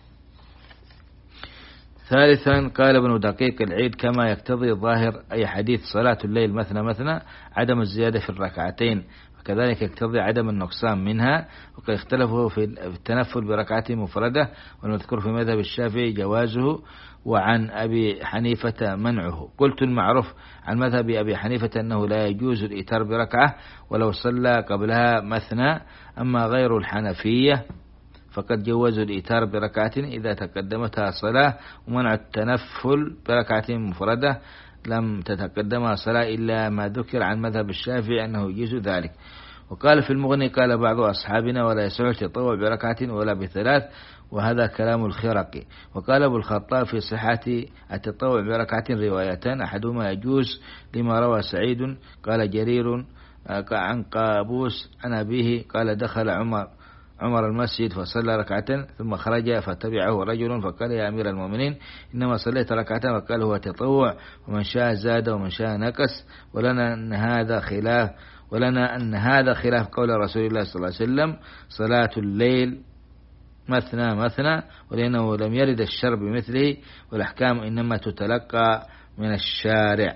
ثالثا قال ابن دقيق العيد كما يقتضي ظاهر أي حديث صلاة الليل مثنى مثنى عدم الزيادة في الركعتين، وكذلك يقتضي عدم النقصان منها. وقد اختلفوا في التنفل بركعة مفردة، والمذكور في مذهب الشافعي جوازه وعن أبي حنيفة منعه. قلت المعروف عن مذهب أبي حنيفة أنه لا يجوز الإيتار بركعة ولو صلى قبلها مثنى. أما غير الحنفية فقد جوزوا الإيتار بركعة إذا تقدمتها صلاة، ومنع التنفل بركعة مفردة لم تتقدمها صلاة إلا ما ذكر عن مذهب الشافعي أنه يجوز ذلك. وقال في المغني قال بعض أصحابنا ولا يصح التطوع بركعة ولا بثلاث، وهذا كلام الخرقي. وقال أبو الخطاب في صحة التطوع بركعة روايتان، أحدهما يجوز لما روى سعيد قال جرير عن قابوس عن أبيه قال دخل عمر عمر المسجد فصلى ركعتين ثم خرج فتبعه رجل فقال يا أمير المؤمنين إنما صليت ركعتين، فقال هو تطوع ومن شاء زاد ومن شاء نقص، ولنا أن هذا خلاف ولنا أن هذا خلاف قول رسول الله صلى الله عليه وسلم صلاة الليل مثنى مثنى، ولأنه لم يرد الشر بمثله، والأحكام إنما تتلقى من الشارع.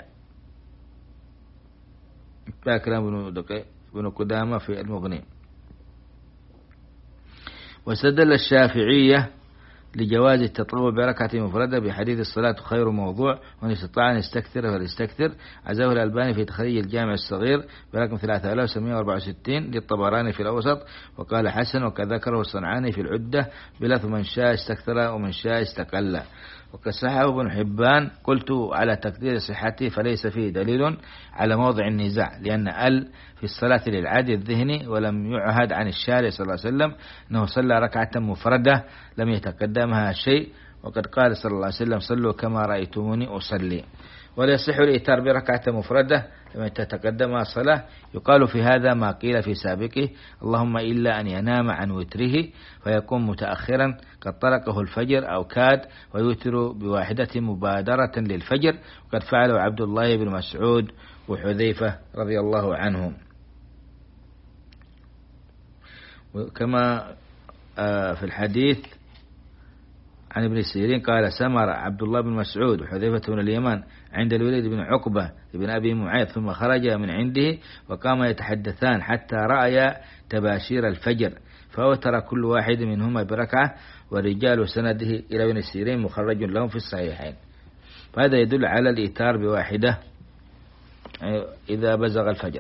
كلام ابن قدامة في المغني. واستدل الشافعية لجواز التطوع بركعة مفردة بحديث الصلاة خير موضوع، ومن استطاع أن يستكثر فليستكثر. عزاه الألباني في تخريج الجامع الصغير برقم ثلاثة آلاف وسبعمائة وأربعة وستين للطبراني في الأوسط، وقال حسن، وكذكره الصنعاني في العدة بلفظ من شاء استكثر ومن شاء استقل. وقد صححه ابن حبان، قلت على تقدير صحته فليس فيه دليل على موضع النزاع، لأن ال في الصلاة للعادي الذهني، ولم يعهد عن الشارع صلى الله عليه وسلم أنه صلى ركعة مفردة لم يتقدمها شيء، وقد قال صلى الله عليه وسلم صلوا كما رأيتموني أصلي. ولا يصح الإيتار بركعة مفردة لما تتقدمها صلاة. يقال في هذا ما قيل في سابقه اللهم إلا أن ينام عن وتره فيكون متأخرا قد طرقه الفجر أو كاد، ويوتر بواحدة مبادرة للفجر، وقد فعله عبد الله بن مسعود وحذيفة رضي الله عنهم. كما في الحديث عن ابن سيرين قال سمر عبد الله بن مسعود وحذيفة بن اليمان عند الوليد بن عقبة بن أبي معيط، ثم خرج من عنده وقام يتحدثان حتى رأي تباشير الفجر، فأوتر كل واحد منهما بركعة، ورجال سنده إلى ابن سيرين مخرج لهم في الصحيحين. فهذا يدل على الإيتار بواحدة إذا بزغ الفجر.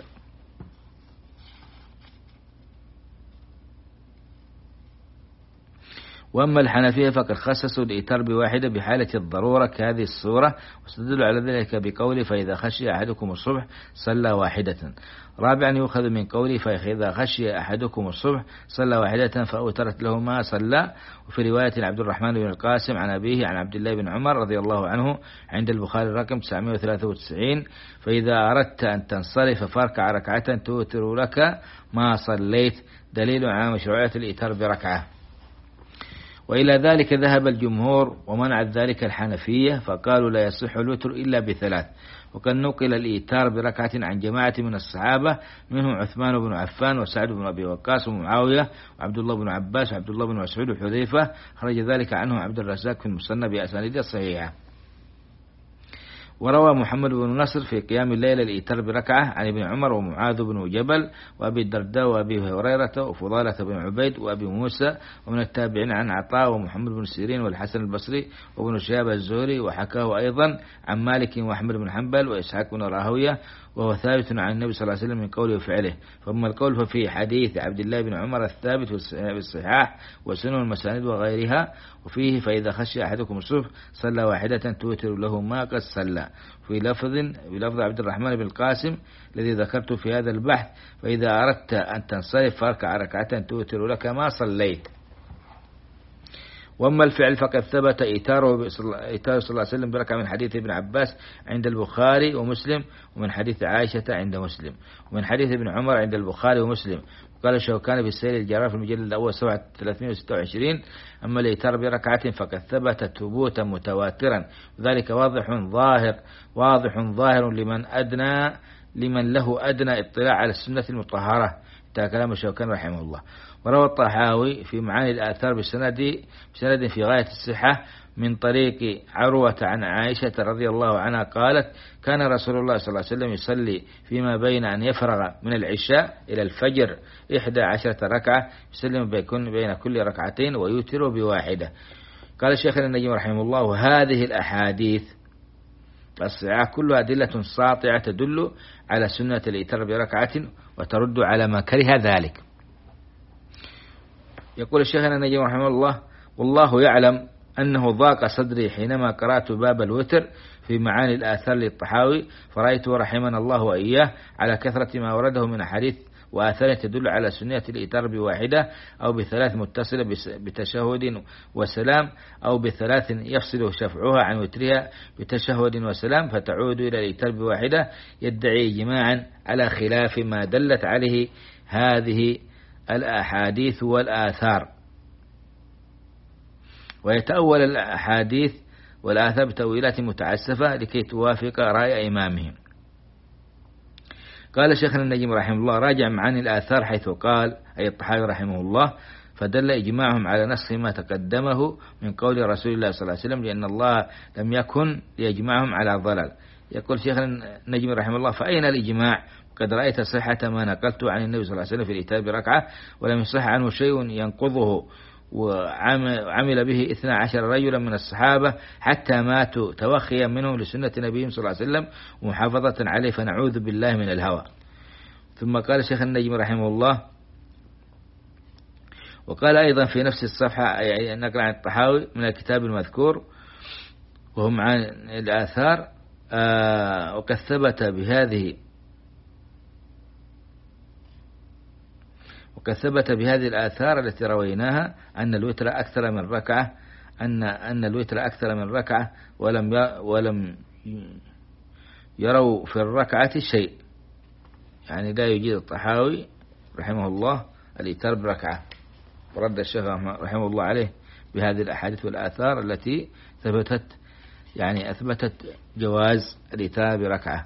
وأما الحنفية فقد خصصوا الإيتار بواحدة بحالة الضرورة كهذه الصورة، واستدلوا على ذلك بقوله فإذا خشي أحدكم الصبح صلى واحدة. رابعا يؤخذ من قوله فإذا خشي أحدكم الصبح صلى واحدة فأوترت له ما صلى. وفي رواية عبد الرحمن بن القاسم عن أبيه عن عبد الله بن عمر رضي الله عنه عند البخاري رقم تسعمائة وثلاثة وتسعين فإذا أردت أن تنصرف فاركع ركعة توتر لك ما صليت، دليل على مشروعية الإيتار بركعة. وإلى ذلك ذهب الجمهور ومنع ذلك الحنفية، فقالوا لا يصح الوتر إلا بثلاث. وقد نقل الإيتار بركعة عن جماعة من الصحابة منهم عثمان بن عفان وسعد بن أبي وقاص ومعاوية وعبد الله بن عباس وعبد الله بن مسعود وحذيفة، خرج ذلك عنه عبد الرزاق في المصنف بأسانيد صحيحة. وروى محمد بن نصر في قيام الليل الإيتار بركعة عن ابن عمر ومعاذ بن جبل وأبي الدرداء وأبي هريرة وفضالة بن عبيد وأبي موسى، ومن التابعين عن عطاء ومحمد بن سيرين والحسن البصري وابن شهاب الزهري، وحكاه أيضا عن مالك وأحمد بن حنبل وإسحاق بن راهوية، وهو ثابت عن النبي صلى الله عليه وسلم من قوله وفعله. فأما القول ففي حديث عبد الله بن عمر الثابت في الصحاح وسنن المساند وغيرها، وفيه فإذا خشي أحدكم الصبح صلى واحدة توتر له ما قد صلى. في لفظ بلفظ عبد الرحمن بن القاسم الذي ذكرته في هذا البحث فإذا أردت أن تنصرف فاركع ركعة توتر لك ما صليت. وأما الفعل فقد ثبت إيتاره صلى الله عليه وسلم بركعة من حديث ابن عباس عند البخاري ومسلم، ومن حديث عائشة عند مسلم، ومن حديث ابن عمر عند البخاري ومسلم. قال الشوكاني في السير الجرار في المجلد الأول صفحة ثلاثمائة وستة وعشرين أما الإيتار بركعة فقد ثبت ثبوتا متواترا، وذلك واضح ظاهر واضح ظاهر لمن أدنى لمن له أدنى اطلاع على السنة المطهرة. انتهى كلام الشوكاني رحمه الله. وروى الطحاوي في معاني الآثار بسند بسند في غاية الصحة من طريق عروة عن عائشة رضي الله عنها قالت كان رسول الله صلى الله عليه وسلم يصلي فيما بين أن يفرغ من العشاء إلى الفجر إحدى عشرة ركعة، يسلم بين كل ركعتين ويوتر بواحدة. قال الشيخ النجم رحمه الله هذه الأحاديث الصحيحة كلها أدلة ساطعة تدل على سنة الإيتار بركعة وترد على ما كره ذلك. يقول الشيخ النجم رحمه الله والله يعلم أنه ضاق صدري حينما قرأت باب الوتر في معاني الآثار للطحاوي، فرأيته رحمنا الله وإياه على كثرة ما ورده من أحاديث وآثار تدل على سنية الإيتار بواحدة أو بثلاث متصلة بتشهد وسلام، أو بثلاث يفصل شفعها عن وترها بتشهد وسلام فتعود إلى الإيتار بواحدة، يدعي جماعا على خلاف ما دلت عليه هذه الأحاديث والآثار، ويتأول الأحاديث والآثار بتأويلات متعسفة لكي توافق رأي إمامهم. قال شيخنا النجم رحمه الله: راجع معاني الآثار حيث قال أي الطحاوي رحمه الله: فدل إجماعهم على نسخ ما تقدمه من قول رسول الله صلى الله عليه وسلم، لأن الله لم يكن ليجمعهم على ضلال. يقول شيخنا النجم رحمه الله: فأين الإجماع؟ قد رأيت صحة ما نقلت عن النبي صلى الله عليه وسلم في الإيتار بركعة، ولم يصح عنه شيء ينقضه، وعمل به اثنا عشر رجلا من الصحابة حتى ماتوا توخيا منهم لسنة نبيهم صلى الله عليه وسلم ومحافظة عليه، فنعوذ بالله من الهوى. ثم قال شيخ النجم رحمه الله: وقال أيضا في نفس الصفحة نقل عن الطحاوي من الكتاب المذكور وهم عن الآثار: آه وقد ثبت بهذه وقد ثبت بهذه الآثار التي رويناها أن الوتر أكثر من ركعة أن أن الوتر أكثر من ركعة ولم ولم يروا في الركعة شيء، يعني لا يجيد الطحاوي رحمه الله الإيتار بركعة، ورد الشيخ رحمه الله عليه بهذه الأحاديث والآثار التي ثبتت يعني أثبتت جواز الإيتار بركعة.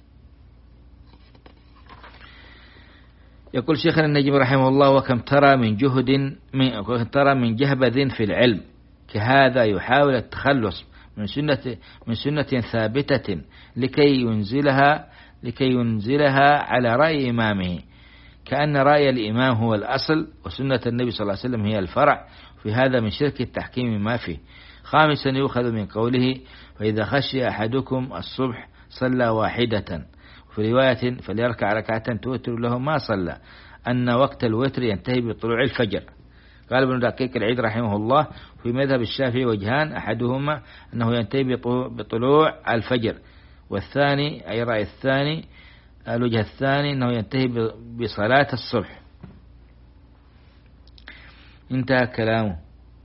يقول شيخنا النجم رحمه الله: وكم ترى من جهد من وكم ترى من جهبذ في العلم كهذا يحاول التخلص من سنة من سنة ثابتة لكي ينزلها لكي ينزلها على رأي إمامه، كأن رأي الإمام هو الأصل وسنة النبي صلى الله عليه وسلم هي الفرع، في هذا من شرك التحكيم ما فيه. خامسا يؤخذ من قوله: فإذا خشي أحدكم الصبح صلى واحدة، في رواية: فليركع ركعة توتر له ما صلى، أن وقت الوتر ينتهي بطلوع الفجر. قال ابن دقيق العيد رحمه الله: في مذهب الشافعي وجهان، أحدهما أنه ينتهي بطلوع الفجر، والثاني أي رأي الثاني الوجه الثاني أنه ينتهي بصلاة الصبح. انتهى كلامه.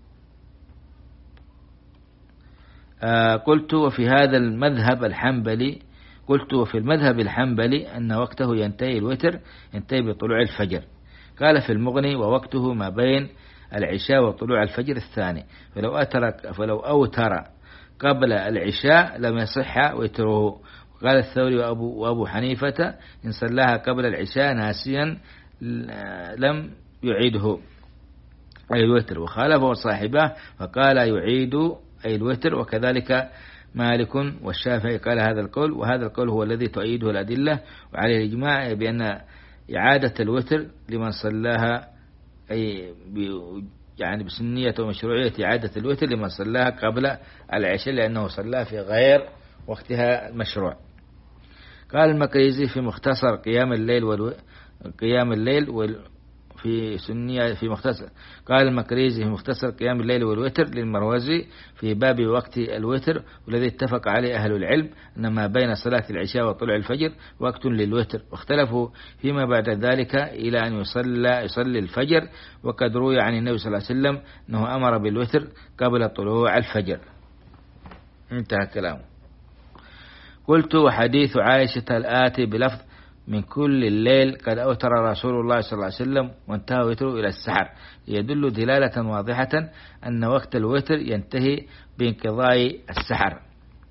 آه قلت: وفي هذا المذهب الحنبلي قلت وفي المذهب الحنبلي أن وقته ينتهي الوتر ينتهي بطلوع الفجر. قال في المغني: ووقته ما بين العشاء وطلوع الفجر الثاني، فلو أترك فلو أوتر قبل العشاء لم يصح وتره. قال الثوري وأبو, وأبو حنيفة: إن صلاها قبل العشاء ناسيا لم يعيده أي الوتر، وخالفه صاحبه فقال يعيد أي الوتر، وكذلك مالك والشافعي قال هذا القول، وهذا القول هو الذي تؤيده الأدلة وعليه الإجماع بأن إعادة الوتر لمن صلاها أي يعني بسنية ومشروعية إعادة الوتر لمن صلاها قبل العشاء لأنه صلاها في غير وقتها المشروع. قال المقريزي في مختصر قيام الليل والو... قيام الليل وال... في سنية في مختصر قال المقريزي في مختصر قيام الليل والوتر للمروزي في باب وقت الوتر، والذي اتفق عليه أهل العلم أن ما بين صلاة العشاء وطلوع الفجر وقت للوتر، واختلفوا فيما بعد ذلك إلى أن يصلى يصلي الفجر، وقد روي عن النبي صلى الله عليه وسلم أنه أمر بالوتر قبل طلوع الفجر. انتهى كلامه. قلت: وحديث عائشة الآتي بلفظ من كل الليل قد أوتر رسول الله صلى الله عليه وسلم وانتهى وتره إلى السحر يدل دلالة واضحة أن وقت الوتر ينتهي بانقضاء السحر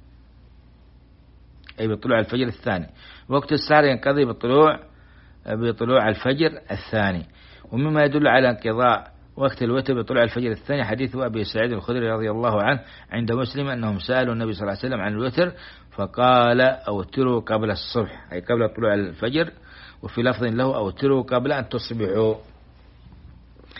أي بطلوع الفجر الثاني، وقت السحر ينقضي بطلوع بطلوع الفجر الثاني. ومما يدل على انقضاء وقت الوتر بطلوع الفجر الثاني حديث أبي سعيد الخدري رضي الله عنه عند مسلم أنهم سألوا النبي صلى الله عليه وسلم عن الوتر فقال: أوتروا قبل الصبح أي قبل طلوع الفجر، وفي لفظ له: أوتروا قبل أن تصبحوا.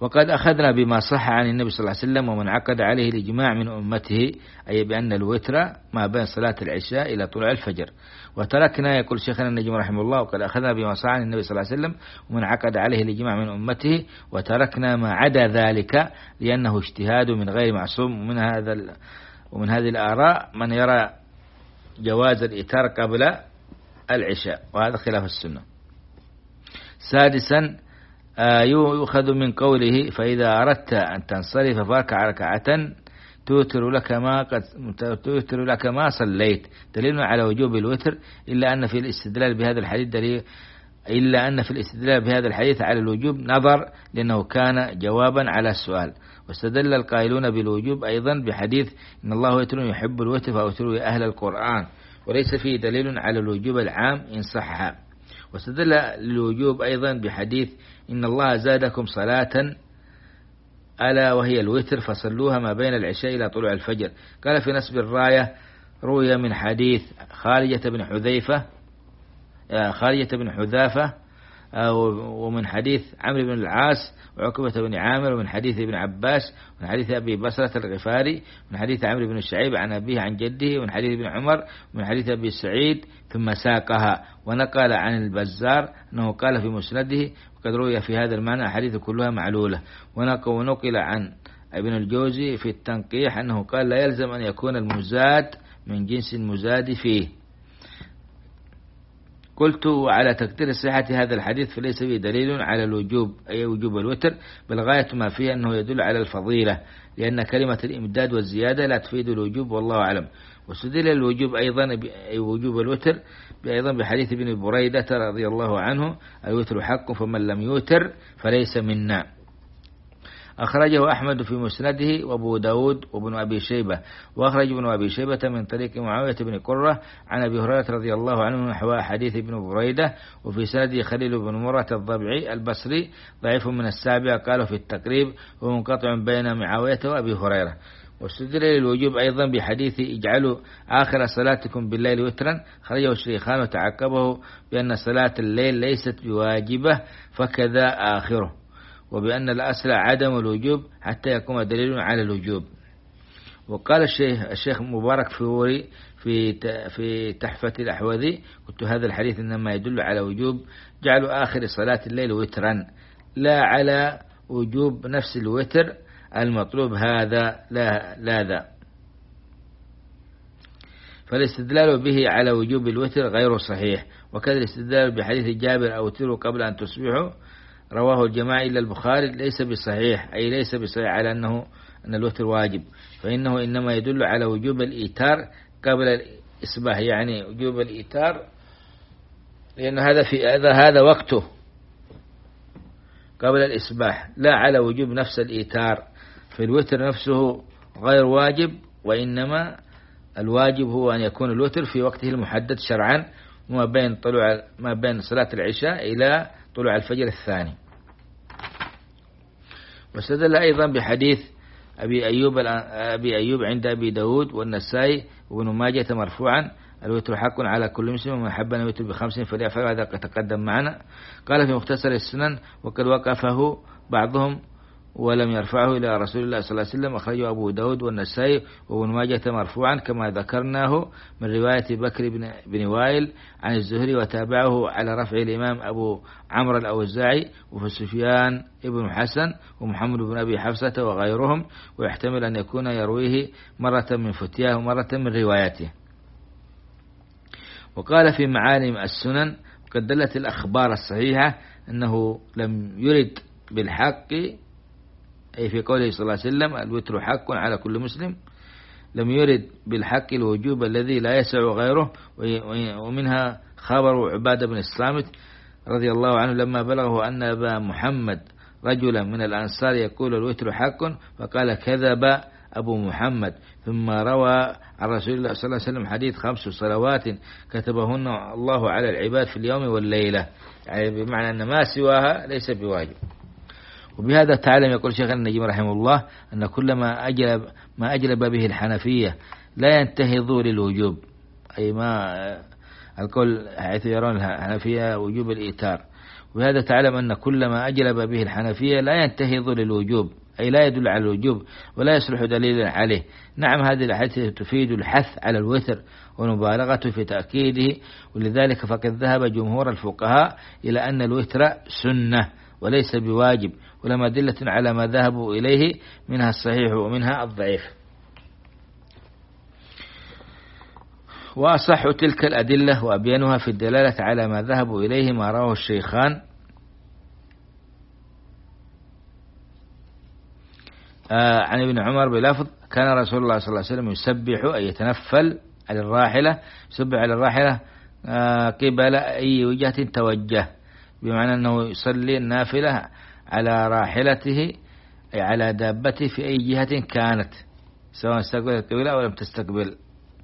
وقد أخذنا بما صح عن النبي صلى الله عليه وسلم ومن عقد عليه الإجماع من أمته، أي بأن الوتر ما بين صلاة العشاء إلى طلوع الفجر. وتركنا، يقول شيخنا النجم رحمه الله، وقد أخذنا بما صح عن النبي صلى الله عليه وسلم ومن عقد عليه الإجماع من أمته، وتركنا ما عدا ذلك لأنه اجتهاد من غير معصوم. ومن هذا ومن هذه الآراء من يرى جواز الإيتار قبل العشاء، وهذا خلاف السنة. سادسا يؤخذ من قوله فإذا أردت أن تنصرف فاركع ركعة توتر لك ما قد توتر لك ما صليت، دليل على وجوب الوتر، إلا أن في الاستدلال بهذا الحديث دليل إلا أن في الاستدلال بهذا الحديث على الوجوب نظر، لأنه كان جوابا على السؤال. واستدل القائلون بالوجوب أيضا بحديث إن الله وتر يحب الوتر فأوتروا يا أهل القرآن، وليس فيه دليل على الوجوب العام إن صح. واستدل للوجوب أيضا بحديث إن الله زادكم صلاة ألا وهي الوتر فصلوها ما بين العشاء إلى طلوع الفجر. قال في نسب الراية روي من حديث خارجة بن حذيفة خارجة بن حذافة ومن حديث عمرو بن العاص وعقبة بن عامر، ومن حديث ابن عباس، ومن حديث أبي بصرة الغفاري، ومن حديث عمرو بن الشعيب عن أبيه عن جده، ومن حديث ابن عمر، ومن حديث أبي سعيد، ثم ساقها. ونقل عن البزار أنه قال في مسنده وقد روي في هذا المعنى حديث كلها معلولة. ونقل عن ابن الجوزي في التنقيح أنه قال لا يلزم أن يكون المزاد من جنس المزاد فيه. قلت على تقدير صحة هذا الحديث فليس فيه دليل على الوجوب، أي وجوب الوتر، بل غاية ما فيه أنه يدل على الفضيلة، لأن كلمة الإمداد والزيادة لا تفيد الوجوب والله أعلم. واستدل الوجوب أيضا أي وجوب الوتر أيضا بحديث ابن بريدة رضي الله عنه الوتر حق فمن لم يوتر فليس منا. أخرجه أحمد في مسنده وأبو داود وابن أبي شيبة. وأخرج ابن أبي شيبة من طريق معاوية بن قرة عن أبي هريرة رضي الله عنه نحو حديث ابن بريدة، وفي سنده خليل بن مرة الضبعي البصري ضعيف من السابع، قالوا في التقريب ومنقطع بين معاوية وأبي هريرة. واستدل للوجوب أيضا بحديث اجعلوا آخر صلاتكم بالليل وترا، خرجه الشيخان وتعقبه بأن صلاة الليل ليست بواجبة فكذا آخره، وبأن الأصل عدم الوجوب حتى يقوم دليل على الوجوب. وقال الشيخ الشيخ مبارك فوري في في تحفة الأحوذي قلت هذا الحديث إنما يدل على وجوب جعل آخر صلاة الليل وترا، لا على وجوب نفس الوتر المطلوب، هذا لا لا ذا. فالاستدلال به على وجوب الوتر غير صحيح. وكذا الاستدلال بحديث جابر أوتروا قبل أن تصبحوا رواه الجماعة إلا البخاري ليس بصحيح، أي ليس بصحيح على أنه أن الوتر واجب، فإنه إنما يدل على وجوب الإيتار قبل الإصباح، يعني وجوب الإيتار لأن هذا في هذا هذا وقته قبل الإصباح، لا على وجوب نفس الإيتار. في الوتر نفسه غير واجب، وإنما الواجب هو أن يكون الوتر في وقته المحدد شرعا، وما بين طلوع ما بين صلاة العشاء إلى طلوع الفجر الثاني. واستدل أيضا بحديث أبي أيوب أبي أيوب عند أبي داود والنسائي وابن ماجة مرفوعا الوتر حق على كل مسلم ومن حب أن يوتر بخمس فليفعل، هذا قد تقدم معنا. قال في مختصر السنن وقد وقفه بعضهم ولم يرفعه إلى رسول الله صلى الله عليه وسلم، أخرجه أبو داود والنسائي وابن ماجة مرفوعا كما ذكرناه من رواية بكر بن, بن وائل عن الزهري، وتابعه على رفع الإمام أبو عمرو الأوزاعي وفي سفيان ابن حسن ومحمد بن أبي حفصة وغيرهم، ويحتمل أن يكون يرويه مرة من فتياه ومرة من روايته. وقال في معالم السنن وقد دلت الأخبار الصحيحة أنه لم يرد بالحق، أي في قوله صلى الله عليه وسلم الوتر حق على كل مسلم، لم يرد بالحق الوجوب الذي لا يسع غيره. ومنها خبر عبادة بن الصامت رضي الله عنه لما بلغه أن أبا محمد رجلا من الأنصار يقول الوتر حق، فقال كذب أبو محمد، ثم روى عن رسول الله صلى الله عليه وسلم حديث خمس صلوات كتبهن الله على العباد في اليوم والليلة، يعني بمعنى أن ما سواها ليس بواجب. وبهذا تعلم يقول شيخنا النجم رحمه الله أن كل ما أجلب ما أجلب به الحنفية لا ينتهض للوجوب، أي ما القول حيث يرون الحنفية وجوب الإيتار. وبهذا تعلم أن كل ما أجلب به الحنفية لا ينتهض للوجوب، أي لا يدل على الوجوب ولا يصلح دليلا عليه. نعم هذه الأحاديث تفيد الحث على الوتر والمبالغة في تأكيده، ولذلك فقد ذهب جمهور الفقهاء إلى أن الوتر سنة وليس بواجب، ولما أدلة على ما ذهبوا إليه منها الصحيح ومنها الضعيف. وأصح تلك الأدلة وأبينها في الدلالة على ما ذهبوا إليه ما رواه الشيخان آه عن ابن عمر بلفظ كان رسول الله صلى الله عليه وسلم يسبح أي يتنفل على الراحلة، يسبح على الراحلة آه قبل أي وجهة توجه، بمعنى أنه يصلي النافلة على راحلته أي على دابته في أي جهة كانت، سواء استقبلت القبلة أو لم تستقبل.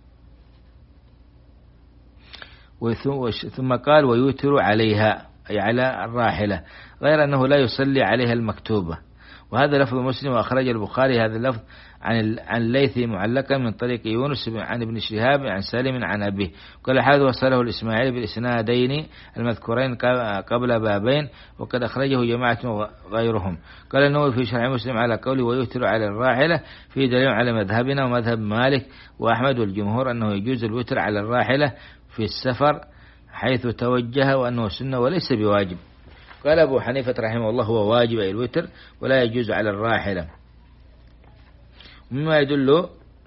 ثم قال ويوتر عليها أي على الراحلة، غير أنه لا يصلي عليها المكتوبة. وهذا لفظ مسلم، وأخرج البخاري هذا اللفظ عن عن الليث معلقا من طريق يونس عن ابن شهاب عن سالم عن أبيه. قال حاذ وصله الإسماعيلي بالإسنادين المذكورين قبل بابين، وقد أخرجه جماعة غيرهم. قال النووي في شرح مسلم على قوله ويوتر على الراحلة في دليل على مذهبنا ومذهب مالك وأحمد والجمهور أنه يجوز الوتر على الراحلة في السفر حيث توجه، وأنه سنة وليس بواجب. قال أبو حنيفة رحمه الله هو واجب أي الوتر ولا يجوز على الراحلة. مما يدل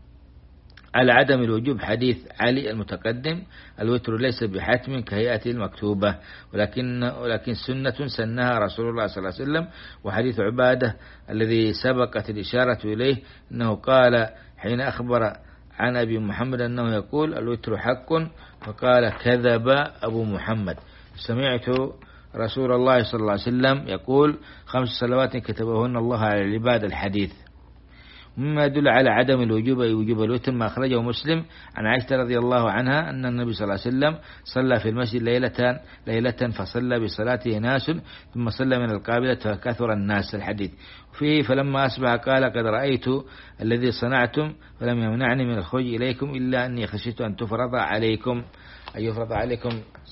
على عدم الوجوب حديث علي المتقدم الوتر ليس بحتم كهيئة المكتوبة، ولكن ولكن سنة سنها رسول الله صلى الله عليه وسلم. وحديث عبادة الذي سبقت الإشارة إليه أنه قال حين أخبر عن أبي محمد أنه يقول الوتر حق، فقال كذب أبو محمد. سمعت رسول الله صلى الله عليه وسلم يقول خمس صلوات كتبهن الله على العباد الحديث. مما يدل على عدم الوجوب أي وجوب الوتر ما أخرجه مسلم عن عائشة رضي الله عنها أن النبي صلى الله عليه وسلم صلى في المسجد ليلة ليلة فصلى بصلاته ناس ثم صلى من القابلة فكثر الناس الحديث. فيه فلما أصبح قال قد رأيت الذي صنعتم فلم يمنعني من الخروج إليكم إلا أني خشيت أن تفرض عليكم أن يفرض عليكم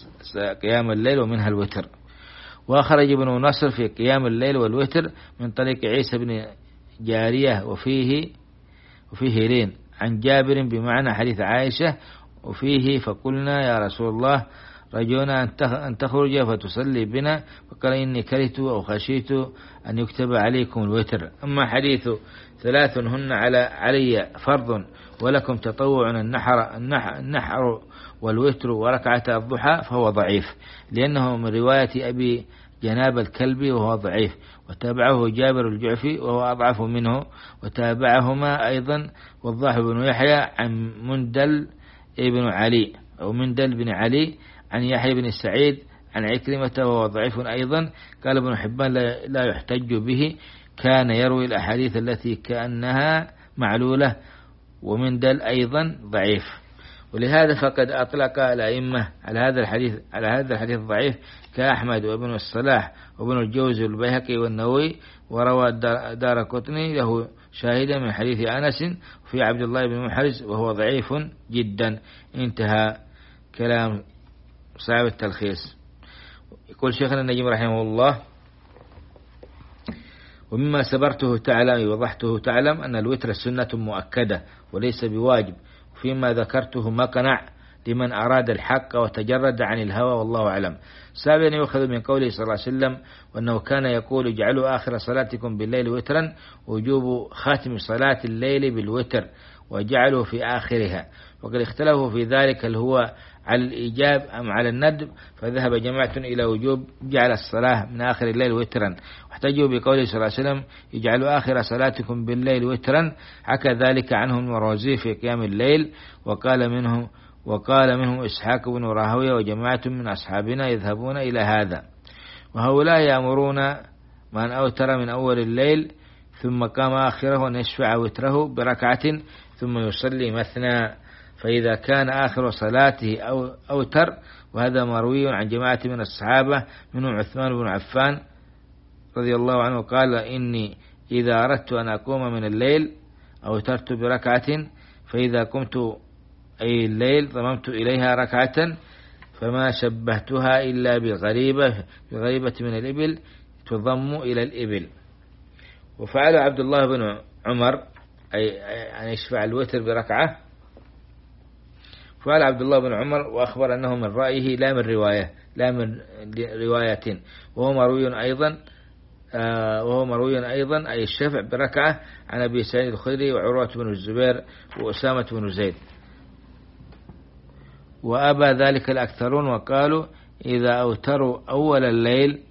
قيام الليل ومنها الوتر. وأخرج ابن نصر في قيام الليل والوتر من طريق عيسى بن جارية وفيه وفيه لين عن جابر بمعنى حديث عائشة، وفيه فقلنا يا رسول الله رجونا أن تخرج فتصلي بنا، فقال إني كرهت أو خشيت أن يكتب عليكم الوتر. أما حديث ثلاث هن على علي فرض ولكم تطوع النحر, النحر والوتر وركعة الضحى فهو ضعيف، لأنه من رواية أبي جناب الكلبي وهو ضعيف، وتابعه جابر الجعفي وهو أضعف منه، وتابعهما أيضا وضاح بن يحيى عن مندل ابن علي أو مندل بن علي عن يحيى بن سعيد عن عكرمة وهو ضعيف أيضا. قال ابن حبان لا يحتج به، كان يروي الأحاديث التي كأنها معلولة، ومندل أيضا ضعيف. ولهذا فقد أطلق الأئمة على هذا الحديث على هذا الحديث الضعيف كأحمد وابن الصلاح وابن الجوزي والبيهقي والنووي. وروى دارقطني له شاهدا من حديث أنس في عبد الله بن محرز وهو ضعيف جدا. انتهى كلام صعب التلخيص. يقول شيخنا النجم رحمه الله ومما سبرته تعلم وضحته تعلم أن الوتر سنة مؤكدة وليس بواجب، فيما ذكرته مقنع لمن أراد الحق وتجرد عن الهوى والله أعلم. سابعا يؤخذ من قوله صلى الله عليه وسلم وأنه كان يقول اجعلوا آخر صلاتكم بالليل وترا، وجوب ختم صلاة الليل بالوتر وجعله في آخرها. وقد اختلفوا في ذلك هل هو على الإيجاب أم على الندب، فذهب جماعة إلى وجوب جعل الصلاة من آخر الليل وترا، واحتجوا بقوله صلى الله عليه وسلم اجعلوا آخر صلاتكم بالليل وترا. حكى ذلك عنهم المروزي في قيام الليل، وقال منهم وقال منهم إسحاق بن راهويه وجماعة من أصحابنا يذهبون إلى هذا. وهؤلاء يأمرون من أوتر من أول الليل ثم قام آخره أن يشفع وتره بركعة ثم يصلي مثنى، فإذا كان آخر صلاته أو أوتر. وهذا مروي عن جماعة من الصحابة منهم عثمان بن عفان رضي الله عنه قال إني إذا أردت أن أقوم من الليل أوترت بركعة، فإذا قمت أي الليل ضممت إليها ركعة، فما شبهتها إلا بغريبة بغريبة من الإبل تضم إلى الإبل. وفعل عبد الله بن عمر أي أن يشفع الوتر بركعة. فعل عبد الله بن عمر وأخبر أنه من رأيه لا من رواية لا من رواية وهو مروي أيضا آه وهو مروي أيضا أي الشفع بركعة عن أبي سعيد الخدري وعروة بن الزبير وأسامة بن زيد. وأبى ذلك الأكثرون وقالوا إذا أوتروا أول الليل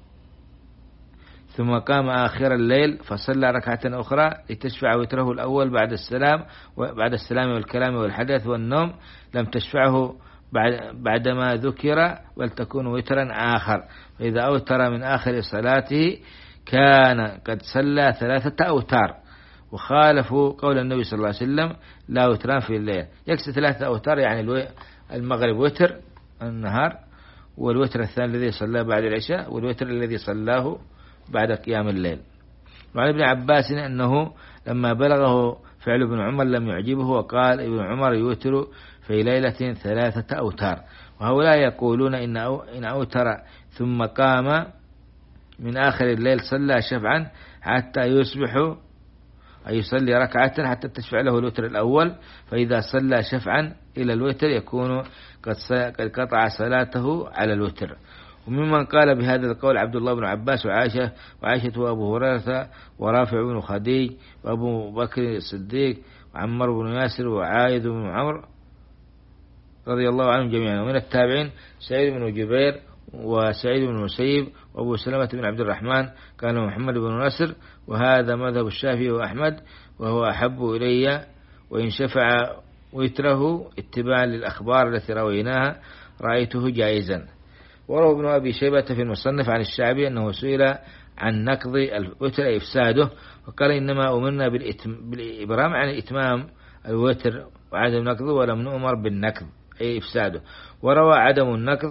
ثم قام آخر الليل فصلى ركعة أخرى لتشفع وتره الأول بعد السلام وبعد السلام والكلام والحدث والنوم لم تشفعه بعد بعدما ذكر بل تكون وترا آخر. فإذا أوتر من آخر صلاته كان قد صلى ثلاثة أوتار. وخالفوا قول النبي صلى الله عليه وسلم لا وتران في الليل، يكسي ثلاثة أوتار يعني المغرب وتر النهار، والوتر الثاني الذي صلاه بعد العشاء، والوتر الذي صلاه بعد قيام الليل. وعن ابن عباس أنه لما بلغه فعل ابن عمر لم يعجبه وقال ابن عمر يوتر في ليلة ثلاثة أوتار. وهؤلاء يقولون إن إن أوتر ثم قام من آخر الليل صلى شفعا حتى يصبح أي يصلي ركعة حتى تشفع له الوتر الأول، فإذا صلى شفعا إلى الوتر يكون قد قطع صلاته على الوتر. وممن قال بهذا القول عبد الله بن عباس وعائشة وعائشة وأبو هريرة ورافع بن خديج وأبو بكر الصديق وعمر بن ياسر وعايد بن عمرو رضي الله عنهم جميعا. ومن التابعين سعيد بن جبير وسعيد بن المسيب وأبو سلمة بن عبد الرحمن كان محمد بن نصر. وهذا مذهب الشافعي وأحمد وهو أحب إلي، وإن شفع وتره اتباعا للأخبار التي رويناها رأيته جائزا. وروى ابن أبي شيبة في المصنف عن الشعبي أنه سئل عن نقض الوتر إفساده وقال إنما أمرنا بالإبرام عن إتمام الوتر وعدم نقضه ولم نؤمر بالنقض أي إفساده. وروى عدم النقض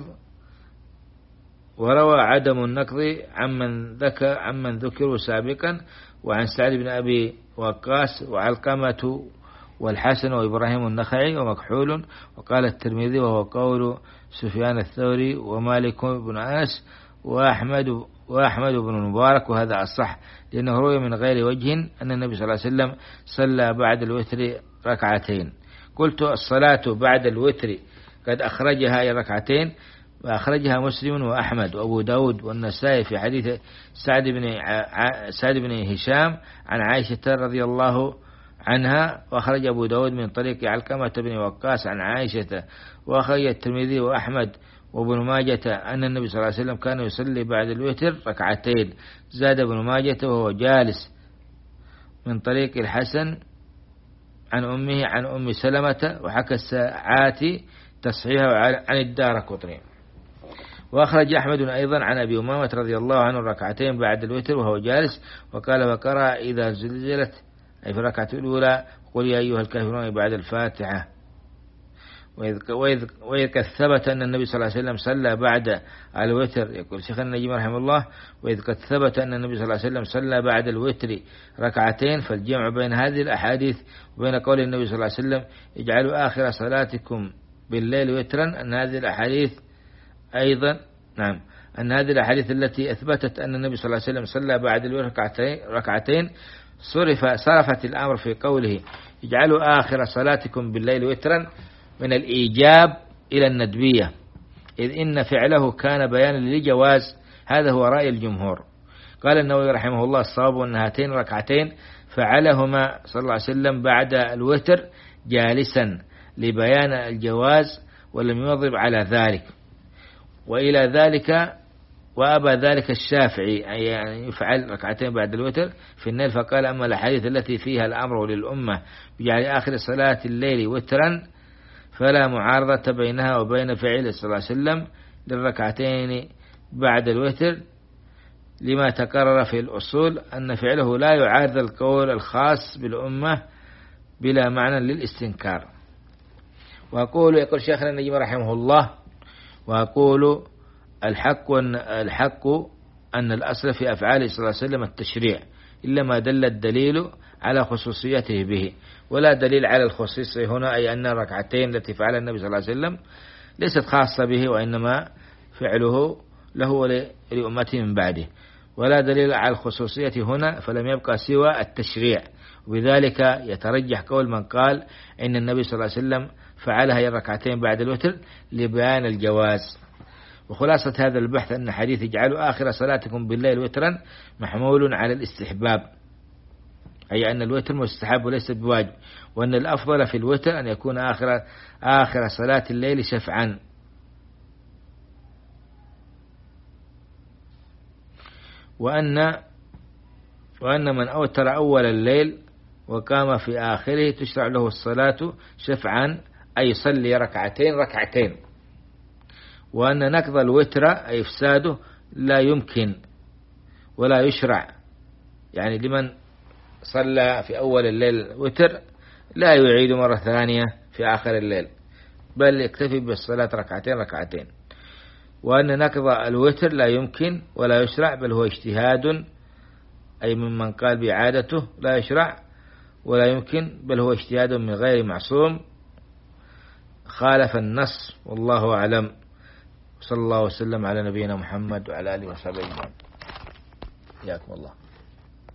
وروى عدم النقض عمن ذكر عمن ذكروا سابقا وعن سعد بن أبي وقاص وعلقمة والحسن وإبراهيم النخعي ومكحول. وقال الترمذي وهو قول سفيان الثوري ومالك بن أنس وأحمد وأحمد بن المبارك، وهذا الصح لأنه روي من غير وجه أن النبي صلى الله عليه وسلم صلى بعد الوتر ركعتين. قلت الصلاة بعد الوتر قد أخرجها إلى ركعتين، وأخرجها مسلم وأحمد وأبو داود والنسائي في حديث سعد بن سعد بن هشام عن عائشة رضي الله عنها، وأخرج أبو داود من طريق علقمة بن وقاص عن عائشة، وأخرج الترمذي وأحمد وابن ماجة أن النبي صلى الله عليه وسلم كان يصلي بعد الوتر ركعتين. زاد ابن ماجة وهو جالس من طريق الحسن عن أمه عن أم سلمة، وحكى الساعات تصحيحه عن الدارقطني. وأخرج أحمد أيضا عن أبي أمامة رضي الله عنه ركعتين بعد الوتر وهو جالس، وقال وقرأ إذا زلزلت أي في الركعة الأولى قل يا أيها الكافرون بعد الفاتحة. وإذ, وإذ, وإذ قد ثبت أن النبي صلى الله عليه وسلم صلى بعد الوتر، يقول شيخنا النجم رحمه الله وإذ قد ثبت أن النبي صلى الله عليه وسلم صلى بعد الوتر ركعتين، فالجمع بين هذه الأحاديث وبين قول النبي صلى الله عليه وسلم اجعلوا آخر صلاتكم بالليل وترا أن هذه الأحاديث أيضا نعم أن هذه الأحاديث التي أثبتت أن النبي صلى الله عليه وسلم صلى بعد الوتر ركعتين صرف صرفت الأمر في قوله اجعلوا آخر صلاتكم بالليل وترا من الإيجاب إلى الندبية، إذ إن فعله كان بيانا للجواز. هذا هو رأي الجمهور. قال النووي رحمه الله الصواب أن هاتين ركعتين فعلهما صلى الله عليه وسلم بعد الوتر جالسا لبيان الجواز ولم يواظب على ذلك. وإلى ذلك وأبى ذلك الشافعي يعني يفعل ركعتين بعد الوتر في الليل، فقال أما الأحاديث التي فيها الأمر للأمة بجعل آخر صلاة الليل وترا فلا معارضة بينها وبين فعل صلى الله عليه وسلم للركعتين بعد الوتر، لما تقرر في الأصول أن فعله لا يعارض القول الخاص بالأمة بلا معنى للاستنكار. وأقول يقول شيخنا النجم رحمه الله وأقول الحق الحق أن الأصل في أفعاله صلى الله عليه وسلم التشريع إلا ما دل الدليل على خصوصيته به، ولا دليل على الخصوصية هنا، أي أن الركعتين التي فعلها النبي صلى الله عليه وسلم ليست خاصة به، وإنما فعله له ولأمته من بعده، ولا دليل على الخصوصية هنا، فلم يبقى سوى التشريع. وبذلك يترجح قول من قال إن النبي صلى الله عليه وسلم فعلها هي الركعتين بعد الوتر لبيان الجواز. وخلاصة هذا البحث أن حديث اجعلوا آخر صلاتكم بالليل وترا محمول على الاستحباب، أي أن الوتر مستحب وليس بواجب، وأن الأفضل في الوتر أن يكون آخر آخر صلاة الليل شفعا. وأن وأن من أوتر أول الليل وقام في آخره تشرع له الصلاة شفعا، أي يصلي ركعتين ركعتين. وأن نقض الوتر أي إفساده لا يمكن ولا يشرع، يعني لمن صلى في أول الليل وتر لا يعيد مرة ثانية في آخر الليل، بل يكتفي بالصلاة ركعتين ركعتين. وأن نقض الوتر لا يمكن ولا يشرع، بل هو اجتهاد، أي ممن قال بإعادته لا يشرع ولا يمكن، بل هو اجتهاد من غير معصوم خالف النص، والله أعلم. صلى الله وسلم على نبينا محمد وعلى آله وصحبه أجمعين. حياكم الله.